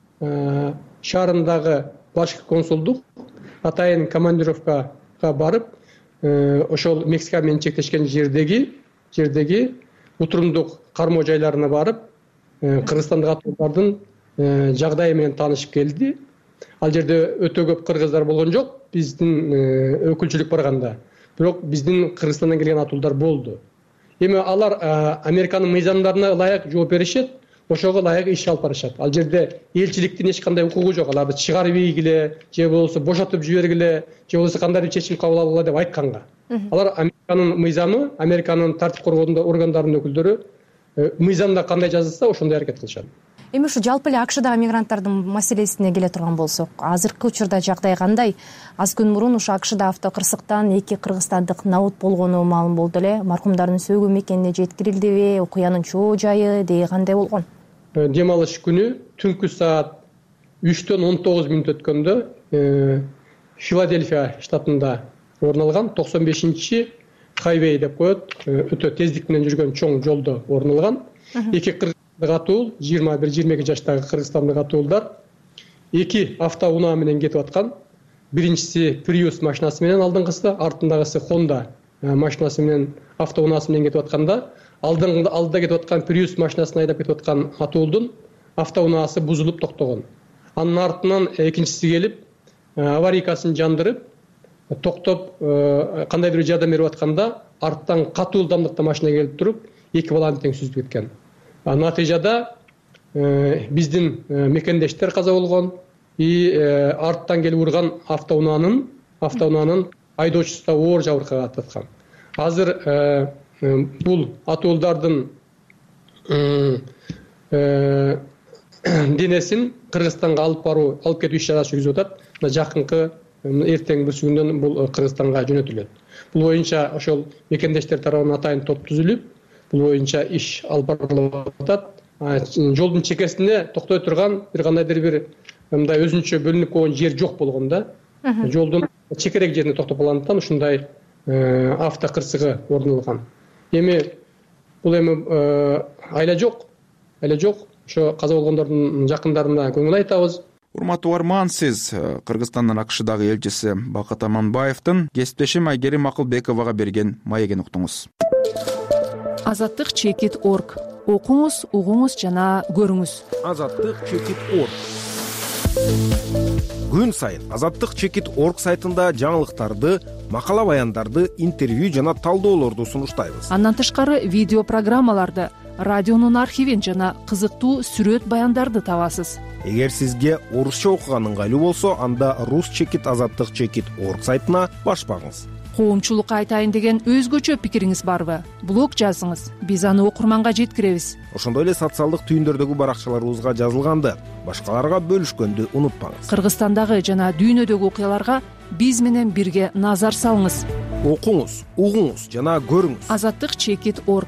шаарындагы башкы консулдук атайын командировкага барып, ошол Мексика менен чектешкен жердеги жердеги утурумдук кармоо жайларына барып, кыргызстандык атуулардын жагдайы менен таанышып келди. Ал жерде өтө көп кыргыздар болгон жок, биздин өкүлчүлүк барганда. Бирок биздин Кыргызстандан келген атуулдар болду. Эми алар Американын мыйзамдарына ылайык жооп беришет, ошого ылайык иш алып барышат. Ал жерде элчиликтин эч кандай укугу жок. Аларды чыгарып ийгиле, же болбосо бошотуп жибергиле, же болбосо кандай бир чечим кабыл алгыла деп айтканга. Алар Американын мыйзамы, Американын тартип коргоо органдарынын өкүлдөрү мыйзамда кандай жазылса, ошондой аракет кылышат. Эми ушу жалпы эле акшдагы мигранттардын маселесине келе турган болсок, азыркы учурда жагдай кандай? Аз күн мурун ушу акшда автокырсыктан эки кыргызстандык набыт болгону маалым болду эле. Маркумдардын сөөгөн мекенине жеткирилдиби? Окуянын чоо жайы деги кандай болгон? Дем алыш күнү түнкү саат үчтөн он тогуз мүнөт өткөндө Филадельфия штатында орун алган токсон бешинчи хайвей деп коет, өтө тездик менен жүргөн чоң жолдо орун алган. Эки кыргыздык атуул, жыйырма бир жыйырма эки жаштагы кыргызстандык атуулдар эки автоунаа менен кетип аткан. Биринчиси Prius машинасы менен алдыңкысы, артындагысы Honda машинасы менен, автоунаасы менен кетип атканда, алдыңда алдыда кетип аткан Prius машинасын айдап кетип аткан атуулдун автоунаасы бузулуп токтогон. Анын артынан экинчиси келип, аварийкасын жандырып, токтоп, кандайдыр бир жардам берип атканда, арттан катуу ылдамдыкта машина келип туруп, эки баланы тең сүзүп кеткен. Натыйжада биздин мекендештер каза болгон, и арттан келип урган автоунаанын автоунаанын айдоочусу да оор жабыркага таткан. Азыр бул атуулдардын денесин Кыргызстанга алып баруу, алып кетүү иш-чарасы жүргүзүлүп атат. Жакынкы эртең бүрсүгүндөн бул Кыргызстанга жөнөтүлөт. Бул боюнча ошол мекендештер тарабынан атайын топ түзүлүп, бул боюнча иш алып барылып атат. Жолдун чекесинде токтой турган бир кандайдыр бир мындай өзүнчө бөлүнүп койгон жер жок болгон да. Жолдун чекерек жерине токтоп алгандыктан ушундай авто кырсыгы орун алган. Эми бул эми айла жок, айла жок. Ошо каза болгондордун жакындарына көңүл айтабыз. Урматтуу арман, сиз Кыргызстандын акшдагы элчиси Бакыт Аманбаевдин кесиптешим Айгерим Акылбековага берген маегин уктуңуз. Азаттык чекит точка орг. Окуңуз, угуңуз жана көрүңүз. Азаттык чекит точка орг. Күн сайын Азаттык чекит точка орг сайтында жаңылыктарды, макала баяндарды, интервью жана талдоолорду сунуштайбыз. Андан тышкары видео программаларды, радионун архивин жана кызыктуу сүрөт баяндарды табасыз. Эгер сизге орусча окуган ыңгайлуу болсо, анда рус чекит азаттык чекит орг сайтына башпаңыз. Коомчулукка айтайын деген өзгөчө пикириңиз барбы? Блог жазыңыз, биз аны окурманга жеткиребиз. Ошондой эле социалдык түйүндөрдөгү баракчаларыбызга жазылганды башкаларга бөлүшкөндү унутпаңыз. Кыргызстандагы жана дүйнөдөгү окуяларга биз менен бирге назар салыңыз. Окуңуз, угуңуз жана көрүңүз. азаттык чекит орг.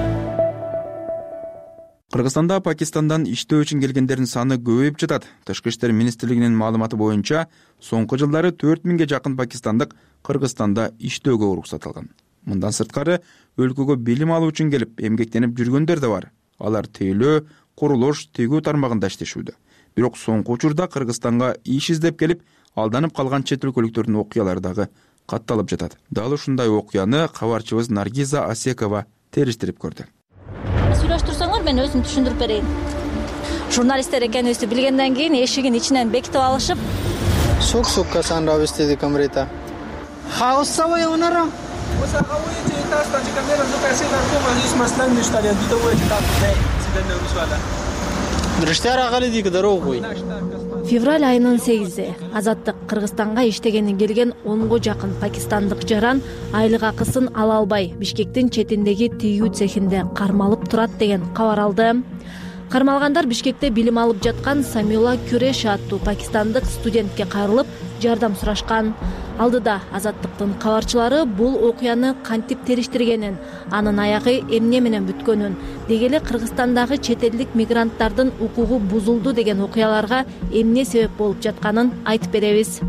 Кыргызстанда Пакистандан иштөө үчүн келгендердин саны көбөйүп жатат. Тышкы иштер министрлигинин маалыматы боюнча, соңку жылдары төрт миңге жакын пакистандык Кыргызстанда иштөөгө уруксат алган. Мындан сырткары, өлкөгө билим алуу үчүн келип, эмгектенип жүргөндөр да бар. Алар тейлөө, курулуш, тегүү тармагында иштешүүдө. Бирок соңку учурда Кыргызстанга иш издеп келип, алданып калган чет өлкөлүктөрдүн окуялары дагы катталып жатат. Дал ушундай окуяны кабарчыбыз Наргиза Асекова териштирип көрдү. Сүйлөштүрсөңөр, мен өзүм түшүндүрүп берейин. Журналисттер экенибизди билгенден кийин эшигин ичинен бекитип алышып, сук-сукка санравистеди камрита. Хаусавай онара. Февраль айынын сегизи Азаттык Кыргызстанга иштегени келген онго жакын пакистандык жаран айлык акысын ала албай Бишкектин четиндеги тигүү цехинде кармалып турат деген кабар алды. Кармалгандар Бишкекте билим алып жаткан Самила Күреш аттуу пакистандык студентке кайрылып жардам сурашкан. Алдыда Азаттыктын кабарчылары бул окуяны кантип териштиргенин, анын аягы эмне менен бүткөнүн, деги эле Кыргызстандагы чет элдик мигранттардын укугу бузулду деген окуяларга эмне себеп болуп жатканын айтып беребиз.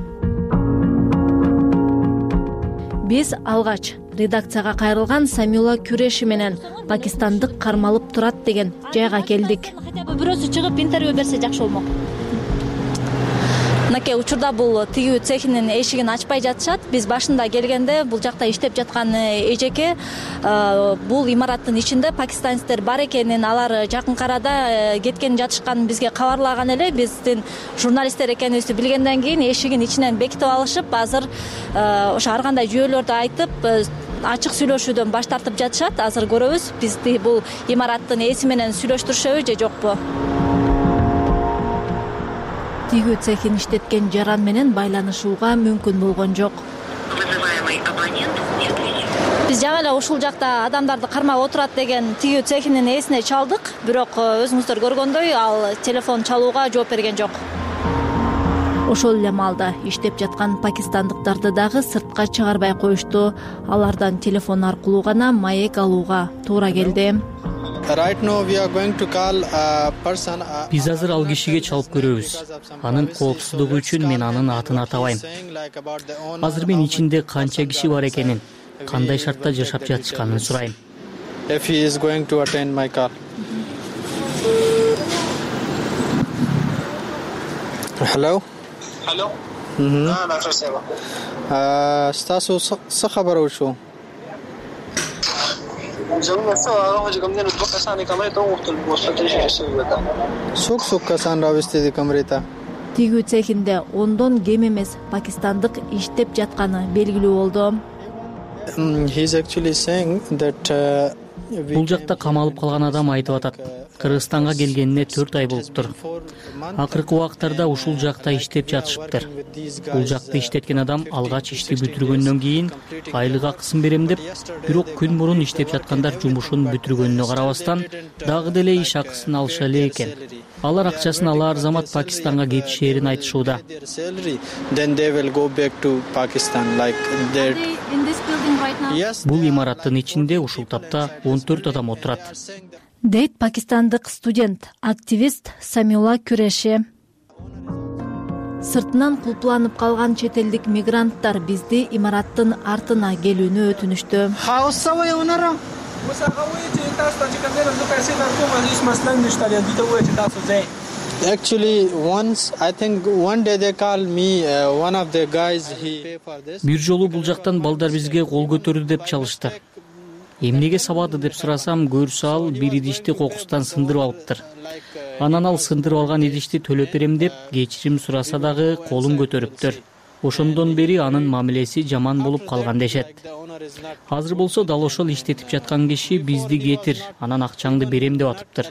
Биз алгач редакцияга кайрылган Самила Күреши менен пакистандык кармалып турат деген жайга келдик. Бирөөсү чыгып интервью берсе жакшы болмок. Мынакей учурда бул тигүү цехинин эшигин ачпай жатышат. Биз башында келгенде бул жакта иштеп жаткан эжеке бул имараттын ичинде пакистанецтер бар экенин, алар жакынкы арада кеткен жатышканын бизге кабарлаган эле. Биздин журналисттер экенибизди билгенден кийин эшигин ичинен бекитип алышып, азыр ошо ар кандай жүйөлөрдү айтып, ачык сүйлөшүүдөн баш тартып жатышат. Азыр көрөбүз, бизди бул имараттын ээси менен сүйлөштүрүшөбү же жокпу. Тигүү цехин иштеткен жаран менен байланышууга мүмкүн болгон жок. Биз жаңы эле ушул жакта адамдарды кармап отурат деген тигүү цехинин ээсине чалдык, бирок өзүңүздөр көргөндөй ал телефон чалууга жооп берген жок. Ошол эле маалда иштеп жаткан пакистандыктарды дагы сыртка чыгарбай коюшту. Алардан телефон аркылуу гана маек алууга туура келди. Биз азыр ал кишиге чалып көрөбүз. Анын коопсуздугу үчүн мен анын атын атабайм. Азыр мен ичинде канча киши бар экенин, кандай шартта жашап жатышканын сурайм. Hello. Hello. Да, наша сева. А, стасу с хабару шу. Сук-сукка санравистеди камрита. Тигүү цехинде ондон кем эмес пакистандык иштеп жатканы белгилүү болду. He's actually saying that Бул жакта камалып калган адам айтып атат. Кыргызстанга келгенине төрт ай болуптур. Акыркы убактарда ушул жакта иштеп жатышыптыр. Бул жакта иштеткен адам алгач ишти бүтүргөндөн кийин айлык акысын берем деп, бирок күн мурун иштеп жаткандар жумушун бүтүргөнүнө карабастан дагы деле иш акысын алыша эле экен. Алар акчасын алар замат Пакистанга кетишээрин айтышууда. Бул имараттын ичинде ушул тапта он төрт адам отурат. Дейт пакистандык студент, активист Самила Күреши. Сыртынан кулпланып калган чет элдик мигранттар бизди имараттын артына келүүнү өтүнүштү. Actually, once I think one day they called me, uh, one of the guys he. Бир жолу бул жактан балдар бизге кол көтөрдү деп чалышты. Эмнеге сабады деп сурасам, көрсө ал бир идишти кокустан сындырып алыптыр. Анан ал сындырып алган идишти төлөп берем деп кечирим сураса дагы колун көтөрүптүр. ошондон бери анын мамилеси жаман болуп калган дешет. Азыр болсо дал ошол иштетип жаткан киши бизди кетир, анан акчаңды берем деп атыптыр.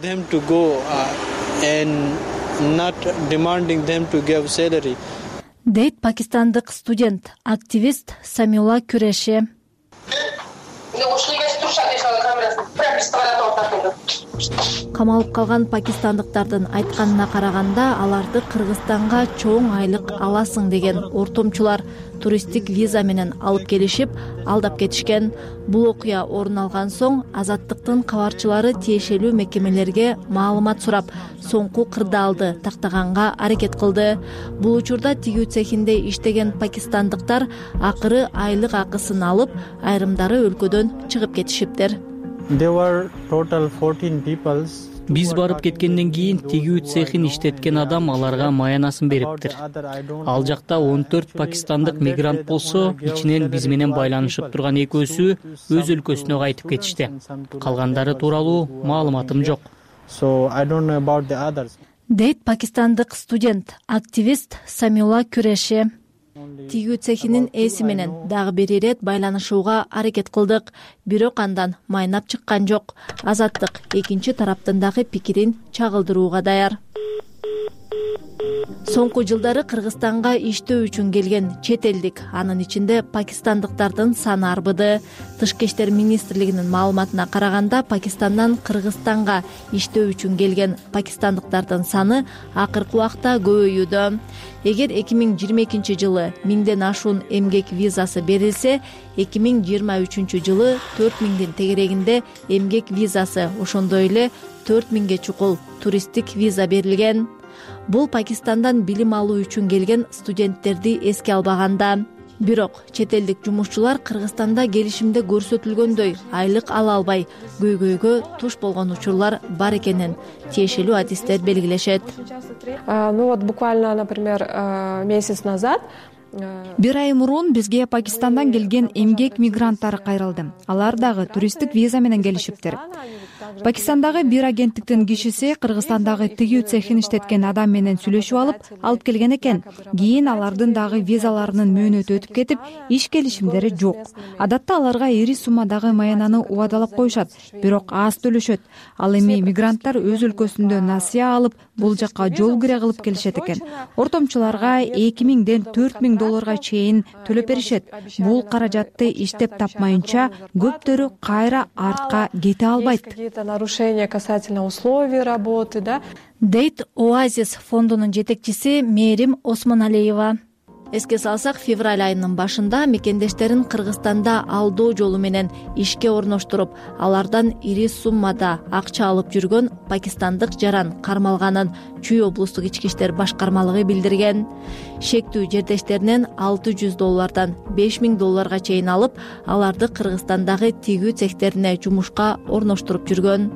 Дейт пакистандык студент, активист Самиула Күреше. Камалып калган пакистандыктардын айтканына караганда, аларды Кыргызстанга чоң айлык аласың деген ортомчулар туристтик виза менен алып келишип, алдап кетишкен. Бул окуя орун алган соң Азаттыктын кабарчылары тиешелүү мекемелерге маалымат сурап, соңку кырдаалды тактаганга аракет кылды. Бул учурда тигүү цехинде иштеген пакистандыктар акыры айлык акысын алып, айрымдары өлкөдөн чыгып кетишиптер. Биз барып кеткенден кийин тигүү цехин иштеткен адам аларга маянасын бериптир. Ал жакта он төрт пакистандык мигрант болсо, ичинен биз менен байланышып турган экөөсү өз өлкөсүнө кайтып кетишти. Калгандары тууралуу маалыматым жок. Дейт пакистандык студент, активист Самиула Күреше. Тигүү цехинин ээси менен дагы бир ирет байланышууга аракет кылдык, бирок андан майнап чыккан жок. Азаттык экинчи тараптын дагы пикирин чагылдырууга даяр. Соңку жылдары Кыргызстанга иштөө үчүн келген чет элдик, анын ичинде пакистандыктардын саны арбыды. Тышкы иштер министрлигинин маалыматына караганда, Пакистандан Кыргызстанга иштөө үчүн келген пакистандыктардын саны акыркы убакта көбөйүүдө. Эгер эки миң жыйырма экинчи жылы миңден ашуун эмгек визасы берилсе, эки миң жыйырма үчүнчү жылы төрт миңдин тегерегинде эмгек визасы, ошондой эле төрт миңге чукул туристтик виза берилген. Бул Пакистандан билим алуу үчүн келген студенттерди эске албаганда. Бирок чет элдик жумушчулар Кыргызстанда келишимде көрсөтүлгөндөй айлык ала албай, көйгөйгө туш болгон учурлар бар экенин тиешелүү адистер белгилешет. Ну вот буквально, например, месяц назад Бир ай мурун бизге Пакистандан келген эмгек мигранттары кайрылды. Алар дагы туристтик виза менен келишиптир. Пакистандагы бир агенттиктин кишиси Кыргызстандагы тигүү цехин иштеткен адам менен сүйлөшүп алып, алып келген экен. Кийин алардын дагы визаларынын мөөнөтү өтүп кетип, иш келишимдери жок. Адатта аларга ири суммадагы маянаны убадалап коюшат, бирок аз төлөшөт. Ал эми мигранттар өз өлкөсүндө насыя алып, бул жакка жол кире кылып келишет экен. Ортомчуларга эки миңден төрт миң долларга чейин төлөп беришет. Бул каражатты иштеп тапмайынча көптөрү кайра артка кете албайт. Нарушения касательно условий работы, да? Дейт Оазис фондунун жетекчиси Мээрим Осмоналиева. Эске салсак, февраль айынын башында мекендештерин Кыргызстанда алдоо жолу менен ишке орноштуруп, алардан ири суммада акча алып жүргөн пакистандык жаран кармалганын Чүй облустук ички иштер башкармалыгы билдирген. Шектүү жердештеринен алты жүз доллардан беш миң долларга чейин алып, аларды Кыргызстандагы тигүү цехтерине жумушка орноштуруп жүргөн.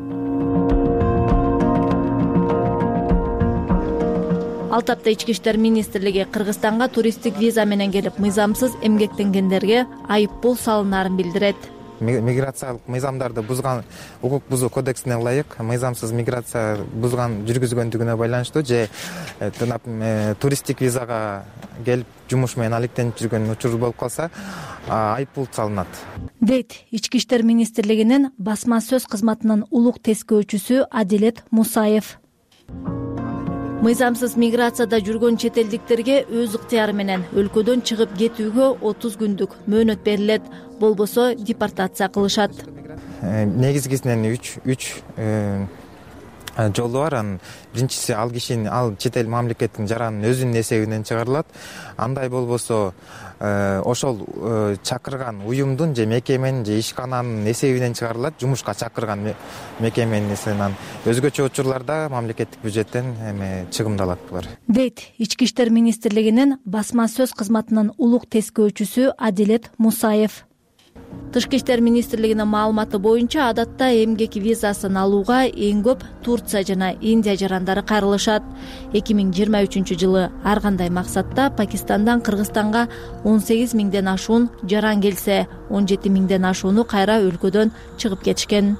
Ал тапта ички иштер министрлиги Кыргызстанга туристтик виза менен келип, мыйзамсыз эмгектенгендерге айып пул салынаарын билдирет. Миграциялык мыйзамдарды бузган, укук бузуу кодексине ылайык мыйзамсыз миграция бузган жүргүзгөндүгүнө байланыштуу же туристтик визага келип жумуш менен алектенип жүргөн учур болуп калса, айып пул салынат. Дейт ички иштер министрлигинин басма сөз кызматынын улук тескөөчүсү Адилет Мусаев. Мыйзамсыз миграцияда жүргөн чет элдиктерге өз ыктыяры менен өлкөдөн чыгып кетүүгө отуз күндүк мөөнөт берилет, болбосо депортация кылышат. Негизгисинен үч үч жолу бар. Анын биринчиси ал кишинин, ал чет эл мамлекеттин жаранын өзүнүн эсебинен чыгарылат. Андай болбосо ошол чакырган уюмдун же мекеменин же ишкананын эсебинен чыгарылат, жумушка чакырган мекеменин эсебинен. Өзгөчө учурларда мамлекеттик бюджеттен эме чыгымдалат булар. Дейт ички иштер министрлигинин басма сөз кызматынын улук тескөөчүсү Адилет Мусаев. Тышкы иштер министрлигинин маалыматы боюнча, адатта эмгек визасын алууга эң көп Турция жана Индия жарандары кайрылышат. эки миң жыйырма үчүнчү жылы ар кандай максатта Пакистандан Кыргызстанга он сегиз миңден ашуун жаран келсе, он жети миңден ашууну кайра өлкөдөн чыгып кетишкен.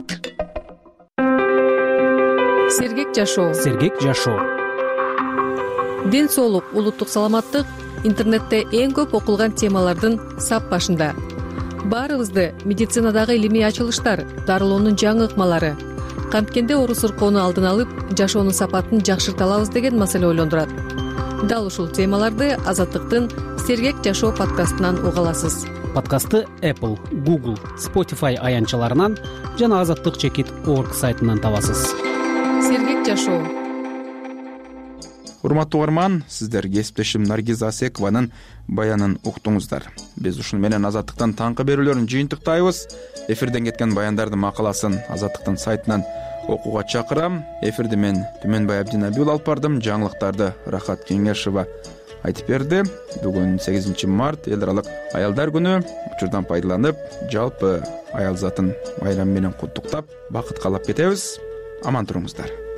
Сергек жашоо. Сергек жашоо. ден соолук, улуттук саламаттык интернетте эң көп окулган темалардын сап башында. Баарыбызды медицинадагы илимий ачылыштар, дарылоонун жаңы ыкмалары, канткенде оору сыркоону алдын алып, жашоонун сапатын жакшырта алабыз деген маселе ойлондурат. Дал ушул темаларды Азаттыктын Сергек жашоо подкастынан уга аласыз. Подкастты Apple, Google, Spotify аянтчаларынан жана азаттык чекит орг сайтынан табасыз. Сергек жашоо. Урматтуу угарман, сиздер кесиптешим Наргиз Асекованын баянын уктуңуздар. Биз ушуну менен Азаттыктын таңкы берүүлөрүн жыйынтыктайбыз. Эфирден кеткен баяндардын макаласын Азаттыктын сайтынан окууга чакырам. Эфирди мен Түмөнбай Абдинабиул алып бардым. Жаңылыктарды Рахат Кеңешова айтып берди. Бүгүн сегизинчи март эл аралык аялдар күнү. Учурдан пайдаланып, жалпы аял затын байрам менен куттуктап, бакыт каалап кетебиз. Аман туруңуздар.